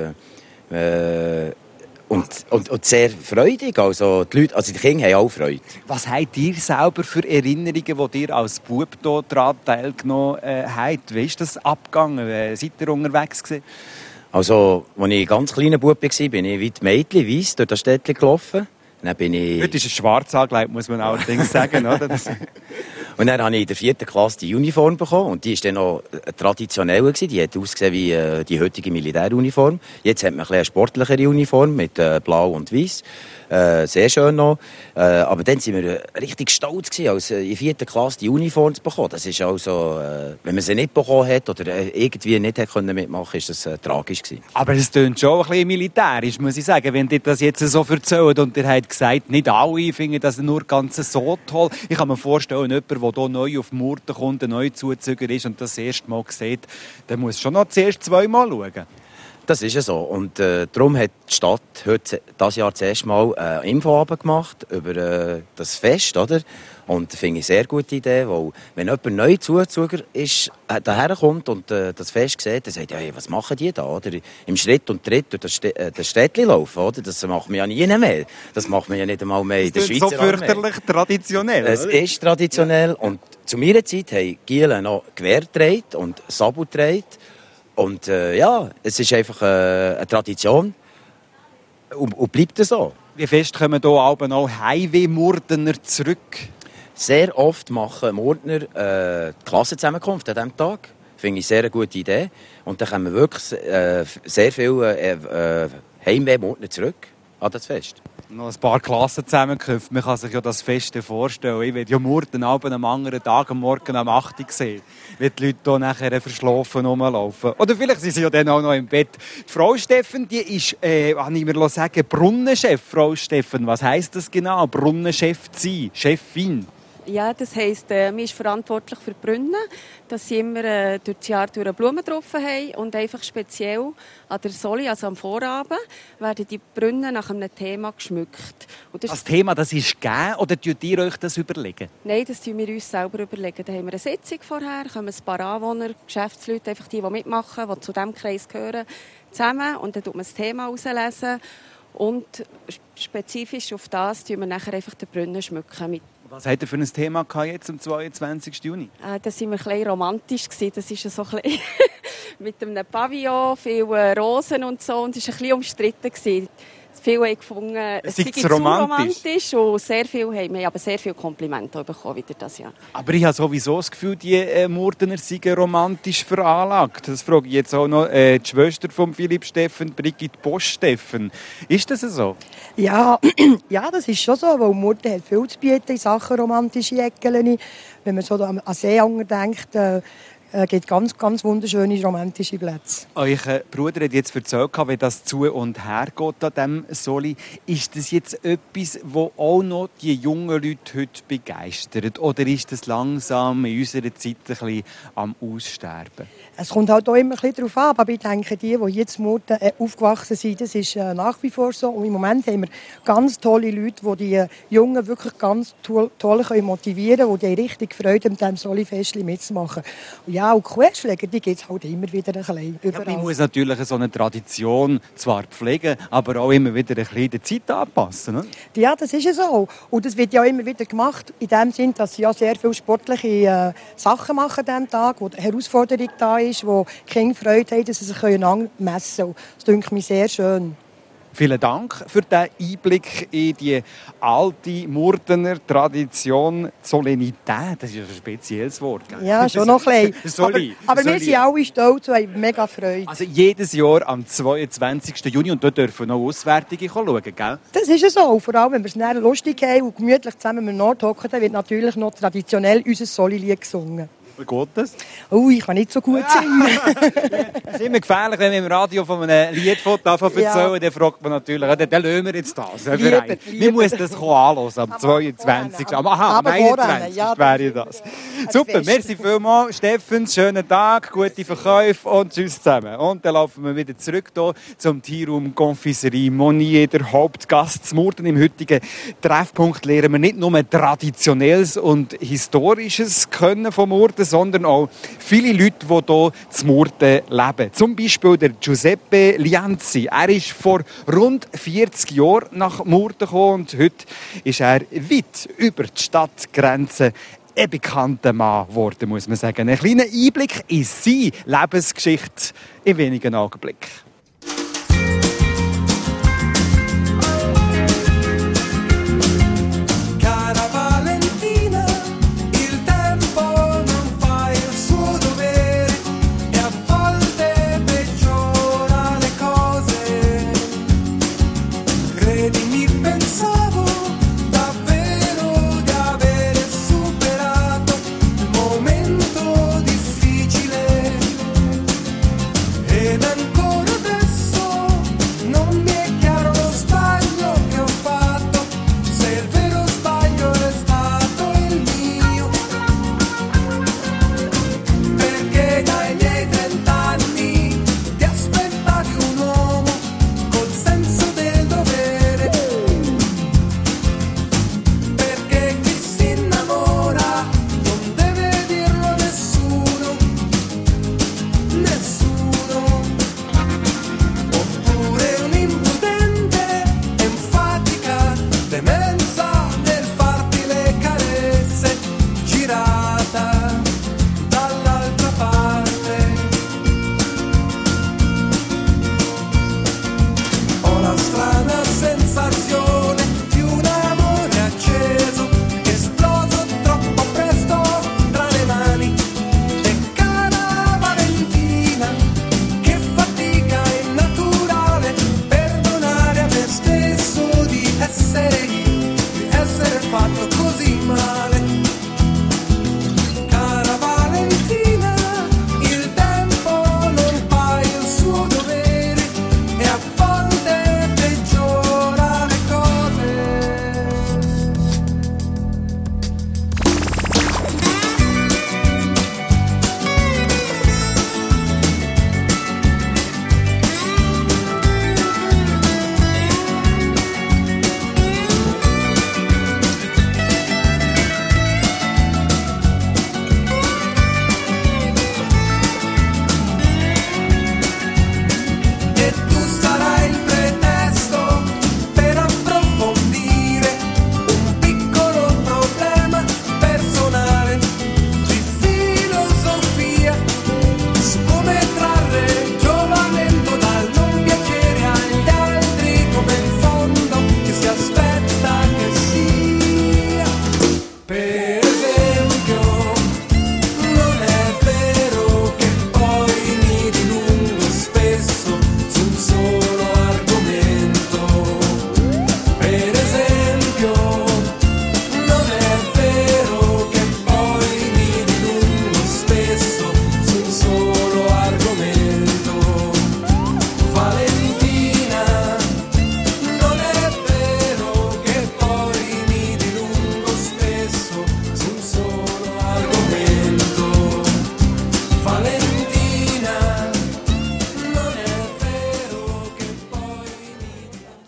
sehr freudig. Also die Kinder haben auch Freude. Was habt ihr selber für Erinnerungen, die ihr als Bub hier daran teilgenommen habt? Wie ist das abgegangen? Seid ihr unterwegs gewesen? Also, als ich ganz kleiner Bub war, bin ich wie die Mädchen weiss durch das Städtchen gelaufen. Dann bin ich... Heute ist es schwarz angelegt, muss man allerdings sagen, oder? Und dann habe ich in der 4. Klasse die Uniform bekommen. Und die war dann noch traditionell gewesen. Die hat ausgesehen wie die heutige Militäruniform. Jetzt hat man eine sportlichere Uniform mit Blau und Weiß. Sehr schön noch. Aber dann waren wir richtig stolz gewesen, als in der 4. Klasse die Uniform zu bekommen. Das ist also, wenn man sie nicht bekommen hat oder irgendwie nicht mitmachen konnte, ist das tragisch gewesen. Aber es klingt schon ein bisschen militärisch, muss ich sagen, wenn ihr das jetzt so erzählt und ihr habt gesagt, nicht alle finden das nur ganz so toll. Ich kann mir vorstellen, jemand, der hier neu auf Murten kommt, ein neuer Zuzüger ist und das erste Mal sieht, der muss schon noch zuerst zweimal schauen. Das ist ja so. Und darum hat die Stadt heute dieses Jahr das erste Mal eine Infoabend gemacht über das Fest, oder? Und das finde ich eine sehr gute Idee, weil wenn jemand neu Zuzüger ist, daherkommt und das Fest sieht, dann sagt er, hey, was machen die da? Oder? Im Schritt und Tritt durch das Städtchen laufen, oder? Das macht man ja nie mehr. Das macht man ja nicht einmal mehr in der Schweizer Armee. Das ist so fürchterlich traditionell, Es ist traditionell und zu meiner Zeit haben Gielen noch Gewehr getragen und Sabel getragen. Und ja, es ist einfach eine Tradition und bleibt so. Wie fest kommen hier aber auch Heimweh-Murtener zurück? Sehr oft machen Murtner Klassenzusammenkunft an diesem Tag. Finde ich sehr eine gute Idee. Und dann kommen wirklich sehr viele Heimweh-Murtner zurück an das Fest. Noch ein paar Klassen zusammengekauft. Man kann sich ja das Fest vorstellen. Ich werde ja Murten am anderen Tag, am Morgen am 8 Uhr sehen, wenn die Leute hier nachher verschlafen rumlaufen. Oder vielleicht sind sie ja dann auch noch im Bett. Die Frau Steffen, die ist, kann ich mir sagen, Brunnenchef. Frau Steffen, was heisst das genau, Brunnenchef zu sein, Chefin? Ja, das heisst, man ist verantwortlich für die Brunnen, dass sie immer durch das Jahr durch Blumen getroffen haben und einfach speziell an der Soli, also am Vorabend, werden die Brunnen nach einem Thema geschmückt. Und das Thema, das ist gegeben oder tut ihr euch das überlegen? Nein, das tun wir uns selber überlegen. Da haben wir eine Sitzung vorher, kommen ein paar Anwohner, Geschäftsleute, einfach die mitmachen, die zu diesem Kreis gehören, zusammen und dann tut man das Thema auslesen und spezifisch auf das tun wir nachher einfach den Brunnen schmücken. Was habt ihr für ein Thema jetzt am 22. Juni? Da waren wir ein bisschen romantisch. Das war so ein bisschen mit einem Pavillon, vielen Rosen und so. Und es war ein bisschen umstritten. Viele haben gefunden, es sei zu romantisch. Und sehr viele haben aber sehr viele Komplimente bekommen wieder das Jahr. Aber ich habe sowieso das Gefühl, die Murtener seien romantisch veranlagt. Das frage ich jetzt auch noch die Schwester von Philipp Steffen, Brigitte Bosch-Steffen. Ist das so? Ja, das ist schon so, weil Murten hat viel zu bieten in Sachen romantische Ecken. Wenn man so an Seeanger denkt, gibt ganz, ganz wunderschöne romantische Plätze. Euer Bruder hat jetzt erzählt, wie das zu und her geht an diesem Soli. Ist das jetzt etwas, das auch noch die jungen Leute heute begeistert? Oder ist das langsam in unserer Zeit ein bisschen am Aussterben? Es kommt halt auch immer ein bisschen darauf an, aber ich denke, die jetzt in Murten aufgewachsen sind, das ist nach wie vor so. Und im Moment haben wir ganz tolle Leute, die die Jungen wirklich ganz toll motivieren können, die richtig Freude mit diesem Soli-Festchen mitzumachen. Und ja, und Querschläger, die gibt es halt immer wieder ein bisschen überall. Ja, man muss natürlich so eine Tradition zwar pflegen, aber auch immer wieder ein bisschen der Zeit anpassen. Ne? Ja, das ist ja so. Und das wird ja auch immer wieder gemacht, in dem Sinn, dass sie ja sehr viele sportliche Sachen machen an diesem Tag, wo die Herausforderung da ist, wo die Kinder Freude haben, dass sie sich einander messen können. Das finde ich sehr schön. Vielen Dank für diesen Einblick in die alte Murtener Tradition. Solenität, das ist ein spezielles Wort. Gell? Ja, schon noch ein bisschen. Aber wir sind alle stolz und haben mega Freude. Also jedes Jahr am 22. Juni und dort dürfen noch Auswärtige schauen, gell? Das ist ja so. Vor allem, wenn wir es dann lustig haben und gemütlich zusammen im Nord hocken, dann wird natürlich noch traditionell unser Soli-Lied gesungen. Wie geht das? Ich kann nicht so gut singen. Es ist immer gefährlich, wenn man im Radio von einem Lied erzählen, ja. Dann fragt man natürlich, dann lassen wir jetzt das. Wir müssen das anhören am 22. Am 21. Ja, wäre das. Super, merci vielmals, Steffen, schönen Tag, gute Verkäufe und tschüss zusammen. Und dann laufen wir wieder zurück hier zum Teeraum Confiserie Monnier, der Hauptgast zu Murten. Im heutigen Treffpunkt lernen wir nicht nur traditionelles und historisches Können von Murten, sondern auch viele Leute, die hier zu Murten leben. Zum Beispiel der Giuseppe Lianzi. Er ist vor rund 40 Jahren nach Murten gekommen und heute ist er weit über die Stadtgrenzen ein bekannter Mann geworden, muss man sagen. Ein kleiner Einblick in seine Lebensgeschichte in wenigen Augenblicken. Cara Valentina, il tempo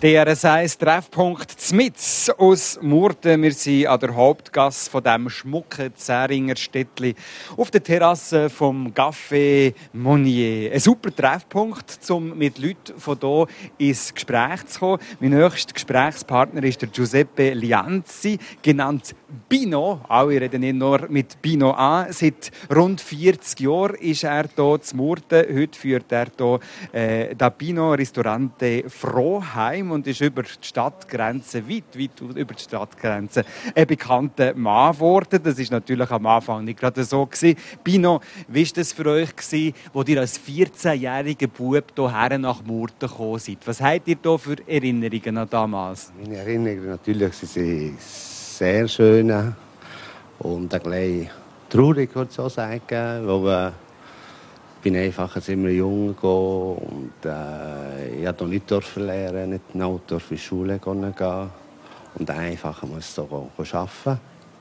DRS1 Treffpunkt Zmitz aus Murten. Wir sind an der Hauptgasse von diesem schmucken Zähringer Städtli auf der Terrasse vom Café Monnier. Ein super Treffpunkt, um mit Leuten von hier ins Gespräch zu kommen. Mein nächster Gesprächspartner ist der Giuseppe Lianzi, genannt Bino. Alle reden ihn nur mit Bino an. Seit rund 40 Jahren ist er hier zu Murten. Heute führt er hier das Bino Ristorante Froheim und ist über die Stadtgrenze, weit über die Stadtgrenze, ein bekannter Mann geworden. Das war natürlich am Anfang nicht gerade so gewesen. Bino, wie war das für euch gewesen, als ihr als 14-jähriger Bub hierher nach Murten gekommen seid? Was habt ihr hier für Erinnerungen an damals? Meine Erinnerungen natürlich sind sehr schön und ein bisschen traurig, würde ich so sagen, weil ich bin einfach immer jung und ich durfte nicht lernen, nicht noch in die Schule gehen und einfach musste arbeiten.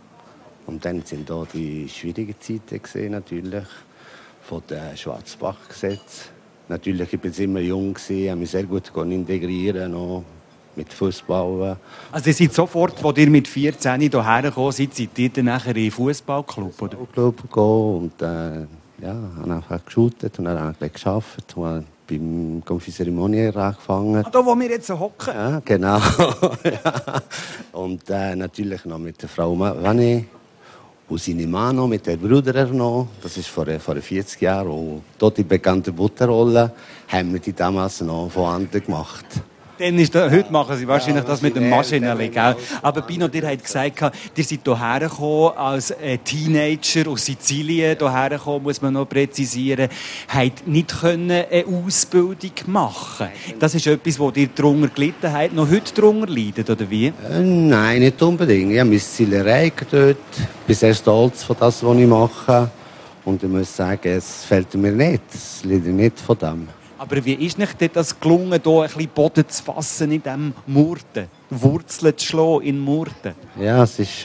Und dann sind da die schwierigen Zeiten gesehen, natürlich von dem Schwarzbach-Gesetz. Natürlich, ich bin immer jung gewesen, habe mich sehr gut integrieren noch mit Fußball. Also ihr seid sofort, als ihr mit 14 hierher gekommen seid ihr dann nachher in den Fußballclub, oder? Club gehen und ja, habe einfach geshootet und dann habe ich gearbeitet. Und beim Confiserie Monnier angefangen. Da, wo wir jetzt so hocken? Ja, genau. Ja. Und natürlich noch mit der Frau Vanni und seinem Mann noch, mit dem Bruder noch. Das ist vor 40 Jahren. Und dort die bekannte Butterrolle haben wir die damals noch vorhanden gemacht. Dann ist heute machen sie wahrscheinlich das mit dem Maschinenli, gell? Aber Bino, ihr habt gesagt, ihr seid hierher gekommen als Teenager aus Sizilien. Hierher gekommen, muss man noch präzisieren. Habt nicht eine Ausbildung machen. Das ist etwas, wo ihr darunter gelitten habt, noch heute darunter leidet, oder wie? Nein, nicht unbedingt. Ich habe meine Ziele erreicht dort. Ich bin sehr stolz auf das, was ich mache. Und ich muss sagen, es fällt mir nicht. Es leidet nicht von dem. Aber wie ist nicht das gelungen, hier ein bisschen Boden zu fassen in diesem Murten? Wurzeln zu schlagen in Murten? Ja, es ist...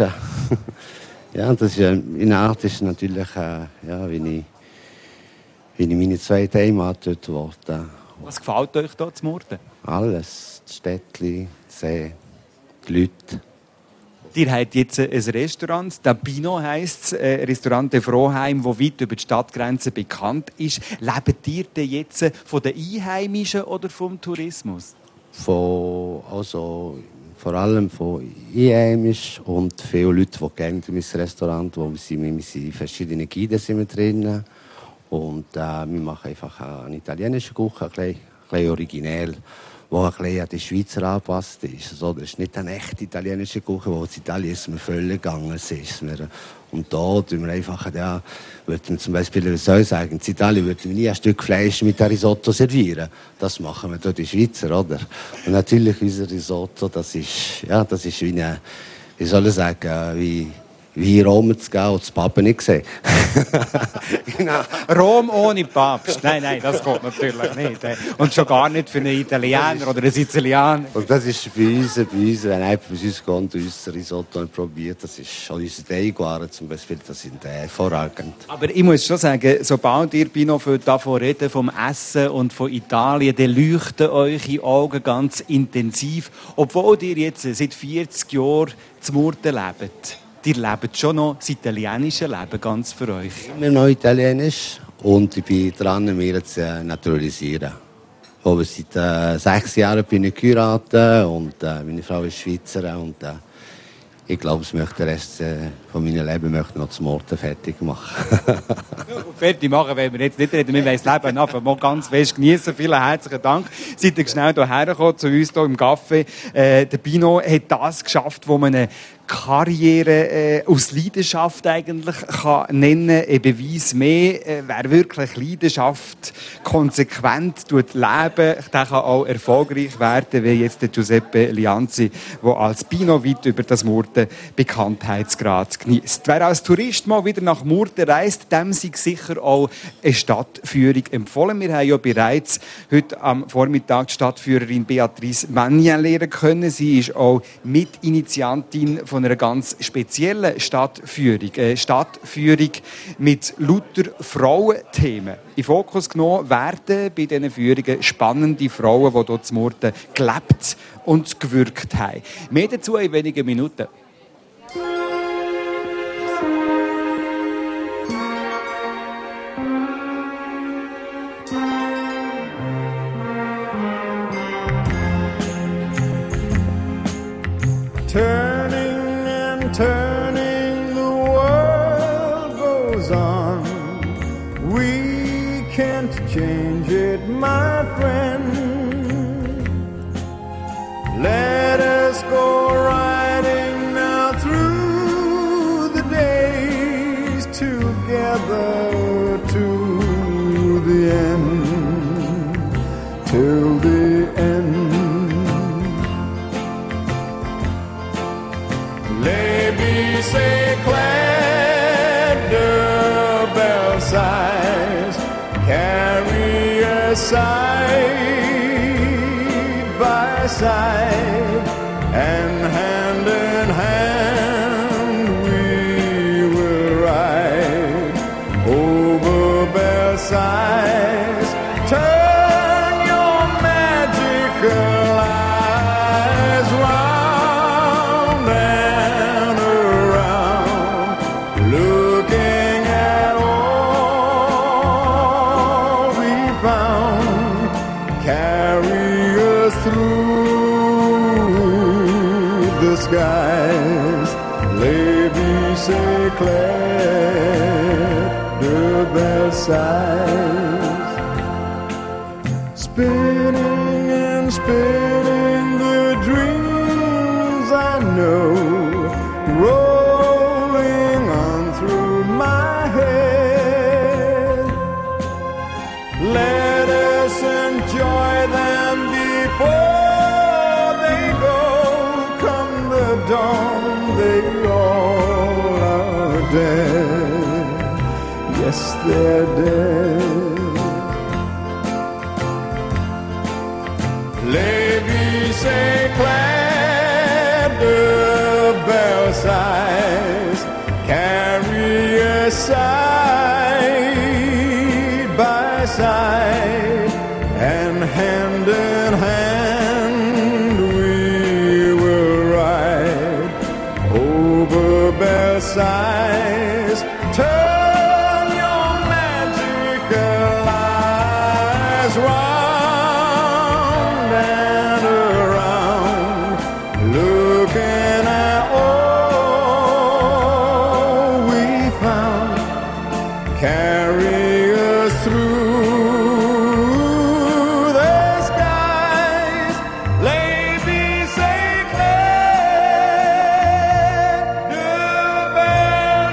ja, das ist in der Art ist natürlich... ja, wie ich meine zweite Heimat dort wollte. Was gefällt euch hier zu Murten? Alles. Die Städtchen, die See, die Leute. Ihr habt jetzt ein Restaurant, das Bino heisst es, Restaurante Froheim, das weit über die Stadtgrenzen bekannt ist. Lebt ihr denn jetzt von den Einheimischen oder vom Tourismus? Also, vor allem von Einheimischen und viele Leute, die gerne in mein Restaurant, wo wir sind verschiedene Guiden sind wir drin. Und wir machen einfach eine italienische Küche, ein bisschen originell, wo ein bisschen an die Schweizer angepasst ist. Also, das ist nicht eine echte italienische Küche, wo in Italien ist mir völlig gegangen ist. Und da tun wir einfach, ja, würden zum Beispiel, wie soll ich sagen, in Italien würden wir nie ein Stück Fleisch mit einem Risotto servieren. Das machen wir dort in Schweizer, oder? Und natürlich unser Risotto, das ist wie eine, wie soll ich sagen, wie in Rom zu gehen und das Papa nicht sehen. Genau. Rom ohne Papst. Nein, das geht natürlich nicht. Und schon gar nicht für einen Italiener oder einen Sizilianer. Und das ist bei uns, wenn jemand bei uns kommt und unser Risotto probiert, das ist schon unsere Teigwaren zum Beispiel, das sind hervorragend. Aber ich muss schon sagen, sobald ihr Bino davon reden, vom Essen und von Italien, dann leuchten eure Augen ganz intensiv. Obwohl ihr jetzt seit 40 Jahren zu Murten lebt. Ihr lebt schon noch das italienische Leben ganz für euch. Immer noch italienisch und ich bin dran, mir zu naturalisieren. Aber seit 6 Jahren bin ich geheiratet und meine Frau ist Schweizerin und ich glaube, ich möchte den Rest von meinem Leben noch zum Murten fertig machen. Fertig machen wollen wir jetzt nicht reden. Wir wollen das Leben einfach mal ganz fest genießen. Vielen herzlichen Dank. Seid ihr schnell hierher gekommen zu uns hier im Café. Der Bino hat das geschafft, wo man eine Karriere aus Leidenschaft eigentlich kann nennen. Ein Beweis mehr, wer wirklich Leidenschaft konsequent leben, der kann auch erfolgreich werden, wie jetzt der Giuseppe Lianzi, der als Bino weit über das Murten Bekanntheitsgrad genießt. Wer als Tourist mal wieder nach Murten reist, dem sei sicher auch eine Stadtführung empfohlen. Wir haben ja bereits heute am Vormittag die Stadtführerin Beatrice Magnan lernen können. Sie ist auch Mitinitiantin von von einer ganz speziellen Stadtführung. Eine Stadtführung mit lauter Frauenthemen. In Fokus genommen werden bei diesen Führungen spannende Frauen, die dort in Murten gelebt und gewirkt haben. Mehr dazu in wenigen Minuten. Turning and turning, the world goes on. We can't change it, my friend. Let us go riding now through the days together to the end, till the end. Say clad the bell sighs, carry us side by side, and hand in hand we will ride over bell sighs. Turn your magical eyes round and looking at all we found, carry us through the skies. Lady say clad de belle sighs, spinning and spinning the dreams I know, rolling on through my head. Let us enjoy them before they go. Come the dawn, they all are dead. Yes, they're dead. Lady say clad the bell sighs, carry us side by side, and hand in hand we will ride over bell sighs. Turn your magical eyes round and around, looking at all we found, carry us through the skies. Lady say clad de bell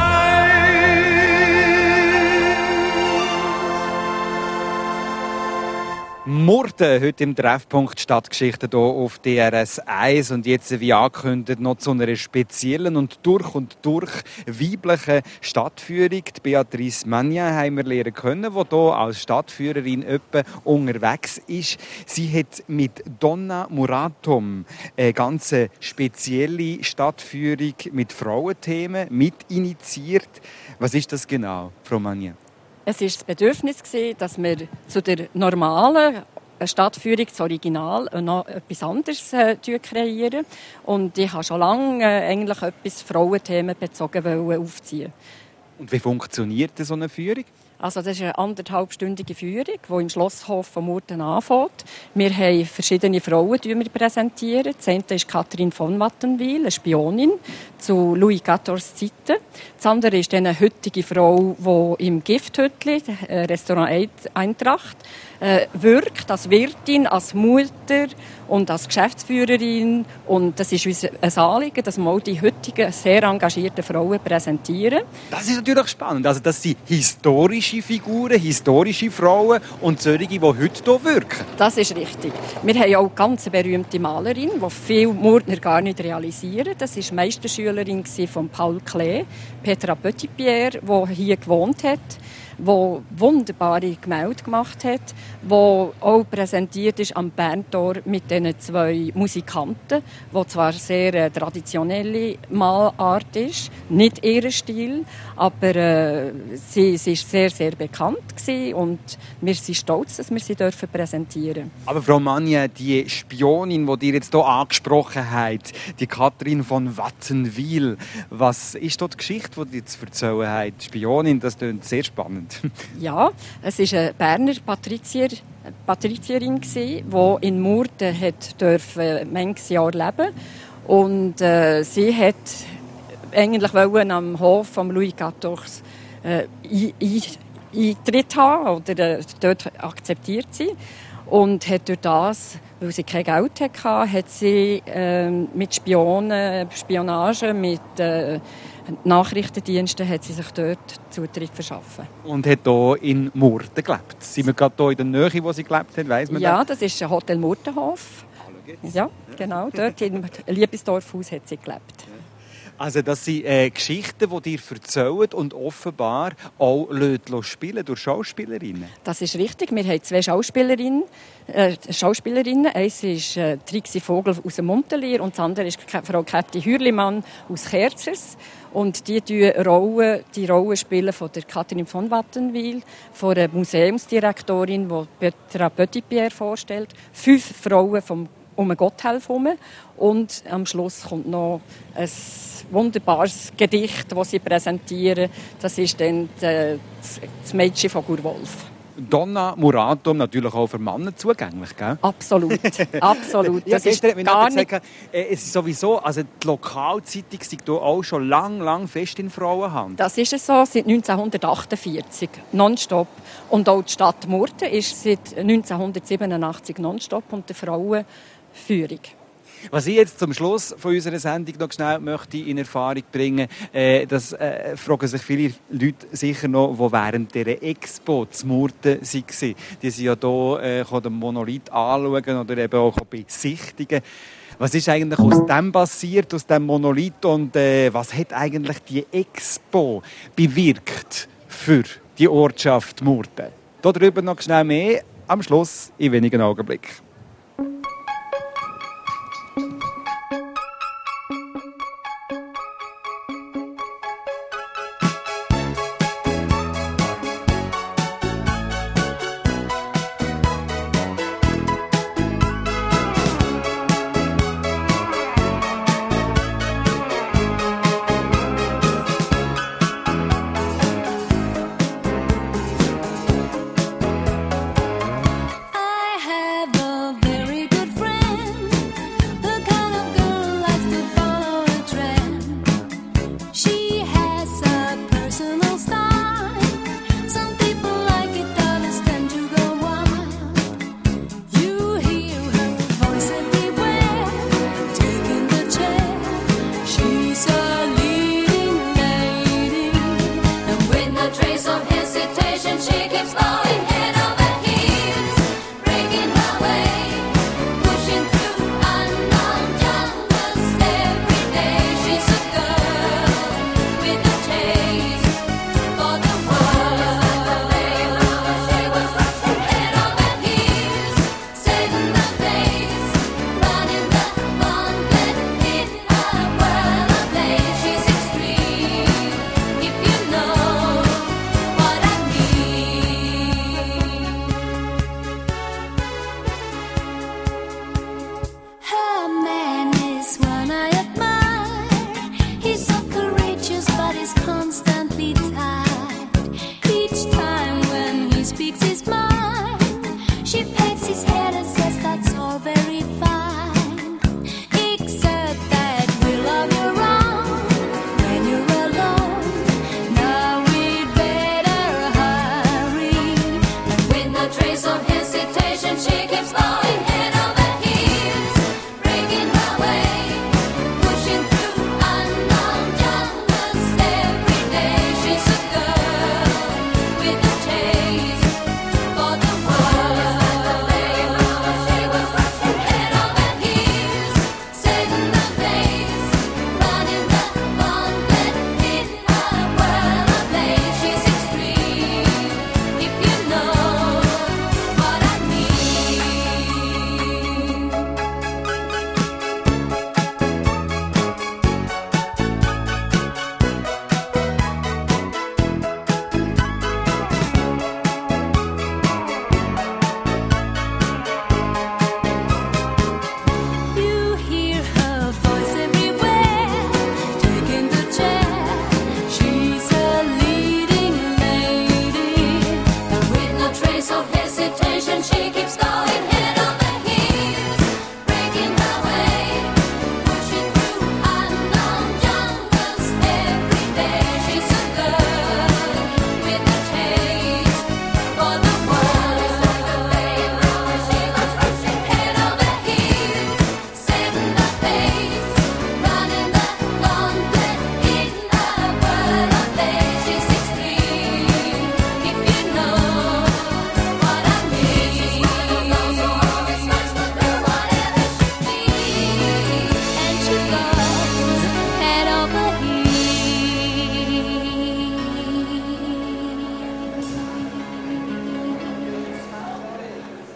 Murten, heute im Treffpunkt Stadtgeschichte hier auf DRS 1 und jetzt, wie angekündigt, noch zu einer speziellen und durch weiblichen Stadtführung. Die Beatrice Magnin haben wir lernen können, die hier als Stadtführerin etwa unterwegs ist. Sie hat mit Donna Muratom eine ganz spezielle Stadtführung mit Frauenthemen mit initiiert. Was ist das genau, Frau Magnin? Es war das Bedürfnis, dass wir zu der normalen Stadtführung, das Original, noch etwas anderes kreieren. Und ich habe schon lange eigentlich etwas Frauenthemen bezogen aufziehen. Und wie funktioniert so eine Führung? Also das ist eine 1,5-stündige Führung, die im Schlosshof von Murten anfängt. Wir haben verschiedene Frauen, die wir präsentieren. Die eine ist Catherine von Wattenwyl, eine Spionin zu Louis XIV Zeiten. Das andere ist eine heutige Frau, die im Gifthütli, Restaurant Eintracht, wirkt als Wirtin, als Mutter und als Geschäftsführerin. Und das ist uns ein Anliegen, dass wir auch die heutigen, sehr engagierten Frauen präsentieren. Das ist natürlich spannend. Also, das sind historische Figuren, historische Frauen und solche, die heute hier wirken. Das ist richtig. Wir haben auch eine ganz berühmte Malerin, die viele Murtner gar nicht realisieren. Das war Meisterschülerin von Paul Klee, Petra Petitpierre, die hier gewohnt hat, der wunderbare Gemälde gemacht hat, der auch präsentiert ist am Berntor mit diesen 2 Musikanten, die zwar sehr traditionelle Malart ist, nicht ihr Stil, aber sie ist sehr, sehr bekannt gewesen und wir sind stolz, dass wir sie präsentieren dürfen. Aber Frau Manje, die Spionin, die ihr jetzt hier angesprochen habt, die Katrin von Wattenwil, was ist dort die Geschichte, die ihr zu erzählen habt? Spionin, das klingt sehr spannend. Ja, es war eine Berner Patrizierin, die in Murten manches Jahr leben und sie hat eigentlich am Hof von Louis XIV Eintritt haben oder dort akzeptiert sie und hat durch das, weil sie kein Geld hatte, hat sie mit Spionage, mit Nachrichtendiensten hat sie sich dort Zutritt verschaffen. Und hat hier in Murten gelebt. Sind wir gerade hier in der Nähe, wo sie gelebt hat? Weiss man ja, das ist ein Hotel Murtenhof. Ja, genau. Dort im Liebesdorfhaus hat sie gelebt. Also das sind Geschichten, die dir erzählen und offenbar auch spielen durch Schauspielerinnen. Das ist richtig. Wir haben 2 Schauspielerinnen. Eins ist Trixi Vogel aus dem Muntelier und das andere ist Frau Käthi Hürlimann aus Kerzers. Und die Rollen spielen von der Katrin von Wattenwil, von der Museumsdirektorin, die Petra Petitpierre vorstellt, 5 Frauen um Gotthelf herum. Und am Schluss kommt noch ein wunderbares Gedicht, das sie präsentieren. Das ist dann das Mädchen von Gurwolf. Donna Muratum natürlich auch für Männer zugänglich, gell? Absolut, absolut. Das ist gar nicht... Es ist sowieso, also die Lokalzeitung ist hier auch schon lang fest in Frauenhand. Das ist es so, seit 1948, nonstop. Und auch die Stadt Murten ist seit 1987 nonstop unter Frauenführung. Was ich jetzt zum Schluss von unserer Sendung noch schnell möchte in Erfahrung bringen, das fragen sich viele Leute sicher noch, die während dieser Expo zu Murten waren. Die sind ja hier, den Monolith anschauen oder eben auch besichtigen. Was ist eigentlich aus dem passiert, aus dem Monolith, und was hat eigentlich die Expo bewirkt für die Ortschaft Murten? Darüber noch schnell mehr am Schluss in wenigen Augenblicken.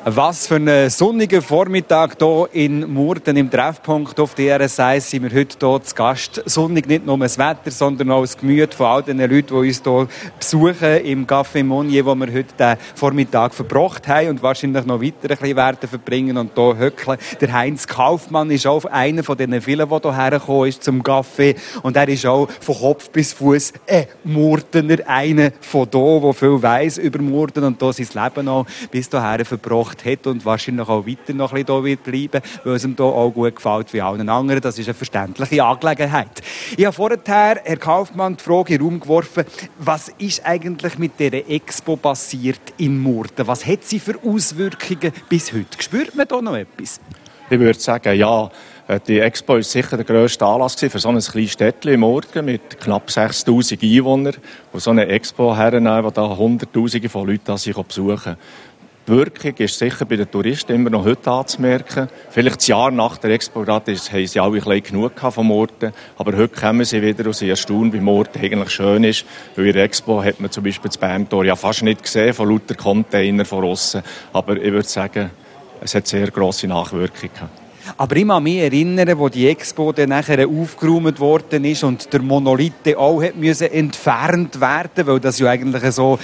Was für ein sonniger Vormittag hier in Murten im Treffpunkt auf der RS1 sind wir heute hier zu Gast. Sonnig nicht nur das Wetter, sondern auch das Gemüt von all den Leuten, die uns hier besuchen im Café Monnier, wo wir heute den Vormittag verbracht haben und wahrscheinlich noch weiter ein bisschen werden verbringen und hier höckeln. Der Heinz Kaufmann ist auch einer von den vielen, der hierher gekommen ist zum Café. Und er ist auch von Kopf bis Fuß ein Murtener, einer von hier, der viel weiss über Murten und hier sein Leben auch bis hierher verbracht hat und wahrscheinlich auch weiter noch ein bisschen hier wird bleiben, weil es ihm hier auch gut gefällt wie allen anderen. Das ist eine verständliche Angelegenheit. Ich habe vorher, Herr Kaufmann, die Frage in den Raum geworfen, was ist eigentlich mit dieser Expo passiert in Murten? Was hat sie für Auswirkungen bis heute? Spürt man da noch etwas? Ich würde sagen, ja. Die Expo war sicher der grösste Anlass für so ein kleines Städtchen in Murten mit knapp 6000 Einwohnern, die so eine Expo hernehmen, wo da Hunderttausende von Leuten sich besuchen. Die Wirkung ist sicher bei den Touristen immer noch heute anzumerken. Vielleicht das Jahr nach der Expo gerade haben sie alle ein bisschen genug von Murten. Aber heute kommen sie wieder und sind erstaunt, wie Murten eigentlich schön ist. Weil in der Expo hat man zum Beispiel das Berntor ja fast nicht gesehen, von lauter Container von aussen. Aber ich würde sagen, es hat sehr grosse Nachwirkungen. Aber ich kann mich erinnern, wo die Expo dann nachher aufgeräumt worden ist und der Monolith auch hat müssen entfernt werden, weil das ja eigentlich so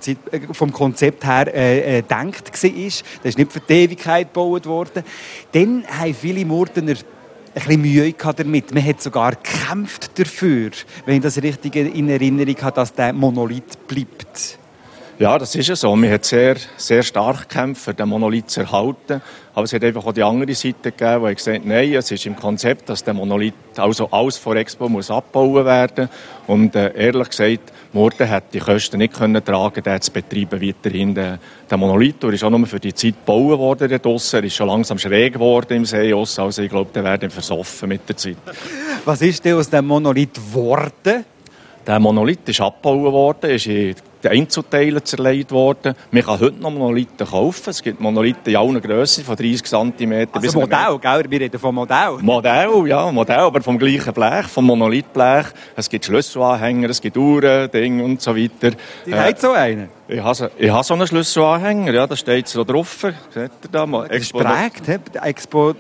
vom Konzept her gedacht war. Das ist nicht für die Ewigkeit gebaut worden. Dann haben viele Murtener ein bisschen Mühe damit. Man hat sogar gekämpft dafür, wenn ich das richtig in Erinnerung habe, dass der Monolith bleibt. Ja, das ist ja so. Man hat sehr, sehr stark gekämpft, den Monolith zu erhalten. Aber es hat einfach auch die andere Seite gegeben, die gesagt hat, nein, es ist im Konzept, dass der Monolith, also alles vor Expo, muss abgebaut werden. Und ehrlich gesagt, Murten hat die Kosten nicht können tragen, den zu betreiben weiterhin. Der Monolith ist auch nur für die Zeit gebaut worden dort draussen. Er ist schon langsam schräg geworden im See. Also ich glaube, der wird versoffen mit der Zeit. Was ist denn aus dem Monolith geworden? Der Monolith ist abgebaut worden, ist in Einzelteile zerlegt worden. Man kann heute noch Monolithen kaufen. Es gibt Monolithen in allen Grössen, von 30 cm also bis... Modell, gell? Wir reden von Modell. Modell, aber vom gleichen Blech, vom Monolithblech. Es gibt Schlüsselanhänger, es gibt Uhren, Dinge und so weiter. Die hat so einen? Ich habe so einen Schlüsselanhänger, ja, da steht so drauf. Seht ihr da mal? Das ist prägt, Expo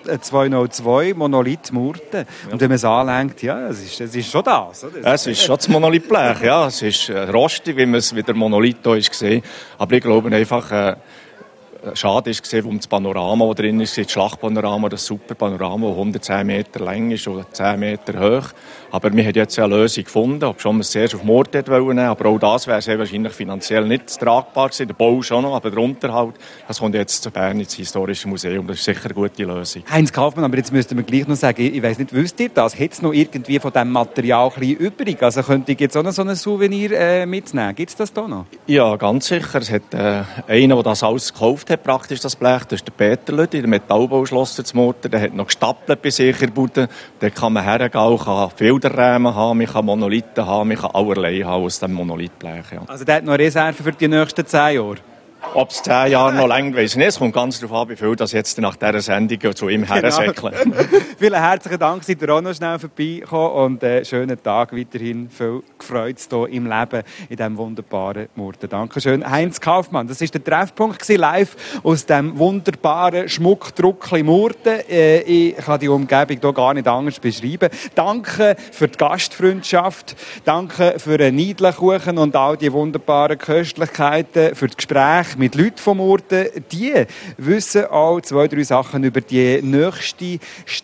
202, Monolith Murten. Ja. Und wenn man es anlenkt, ja, es ist schon das. Oder? Es ist schon das Monolithblech, ja. Es ist rostig, wie man es wie der Monolith hier ist gesehen. Aber ich glaube einfach, schade ist gesehen, das Panorama, das drin ist, das Schlachtpanorama, das super Panorama, das 110 Meter lang ist und 10 Meter hoch. Aber wir haben jetzt eine Lösung gefunden, ob schon wir es zuerst auf Murten nehmen, aber auch das wäre sehr wahrscheinlich finanziell nicht tragbar gewesen. Der Bau schon noch, aber der Unterhalt, das kommt jetzt zu Bern ins Historische Museum. Das ist sicher eine gute Lösung. Heinz Kaufmann, aber jetzt müssten wir gleich noch sagen, ich weiss nicht, wisst ihr das? Hat es noch irgendwie von diesem Material ein bisschen übrig? Also könnte ich jetzt auch noch so ein Souvenir mitnehmen? Gibt es das da noch? Ja, ganz sicher. Es hat einer, der das alles gekauft hat, praktisch das Blech, das ist der Peter Lüdi, der Metallbauschlosser zu Murten. Der hat noch gestapelt bei sich in der Bude. Da kann man hergehen, kann Filterrähmen haben, man kann Monolithen haben, man kann allerlei haben aus dem Monolithblech. Ja. Also der hat noch Reserve für die nächsten 10 Jahre? Ob es 10 Jahre noch länger, weiss ich nicht. Es kommt ganz darauf an, wie viel das jetzt nach dieser Sendung zu ihm hersäckeln. Vielen herzlichen Dank, seid ihr auch noch schnell vorbeigekommen und schönen Tag weiterhin. Viel Gefreutes hier im Leben in diesem wunderbaren Murten. Dankeschön. Heinz Kaufmann, das war der Treffpunkt live aus dem wunderbaren Schmuckdruckli Murten. Ich kann die Umgebung hier gar nicht anders beschreiben. Danke für die Gastfreundschaft, danke für den Neidlekuchen und all die wunderbaren Köstlichkeiten, für das Gespräch mit Leuten von Murten. Die wissen auch 2-3 Sachen über die nächste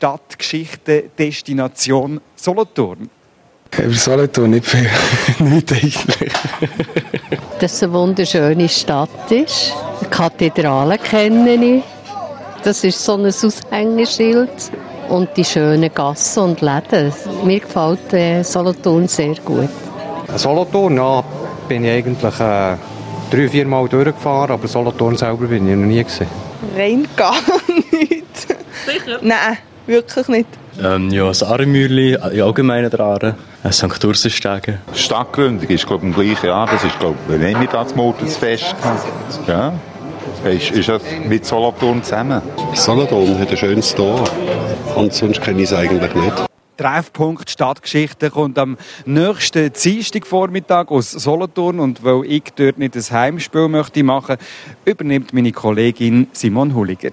Stadtgeschichte-Destination Solothurn. Über Solothurn nicht viel. Nicht eigentlich. Dass es eine wunderschöne Stadt ist. Die Kathedrale kenne ich. Das ist so ein Aushängeschild. Und die schönen Gassen und Läden. Mir gefällt Solothurn sehr gut. Solothurn, ja, bin ich eigentlich 3-4 Mal durchgefahren, aber Solothurn selber bin ich noch nie gesehen. Rein gar nicht. Sicher? Nein, wirklich nicht. Ja, das Aaremürli, in allgemeinen der Aare, St. Ursenstegen. Stadtgründung ist, glaube ich, im gleichen Jahr. Das ist, glaube ich, wenn ich das Murtensfest. Ja. Ist das mit Solothurn zusammen? Solothurn hat ein schönes Dorf. Und sonst kenne ich es eigentlich nicht. Treffpunkt Stadtgeschichte kommt am nächsten Dienstagvormittag aus Solothurn und weil ich dort nicht ein Heimspiel möchte machen, übernimmt meine Kollegin Simon Hulliger.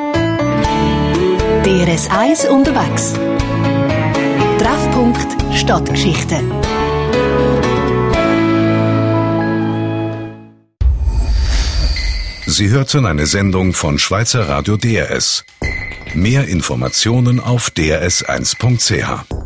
DRS 1 unterwegs. Treffpunkt Stadtgeschichte. Sie hörten eine Sendung von Schweizer Radio DRS. Mehr Informationen auf drs1.ch.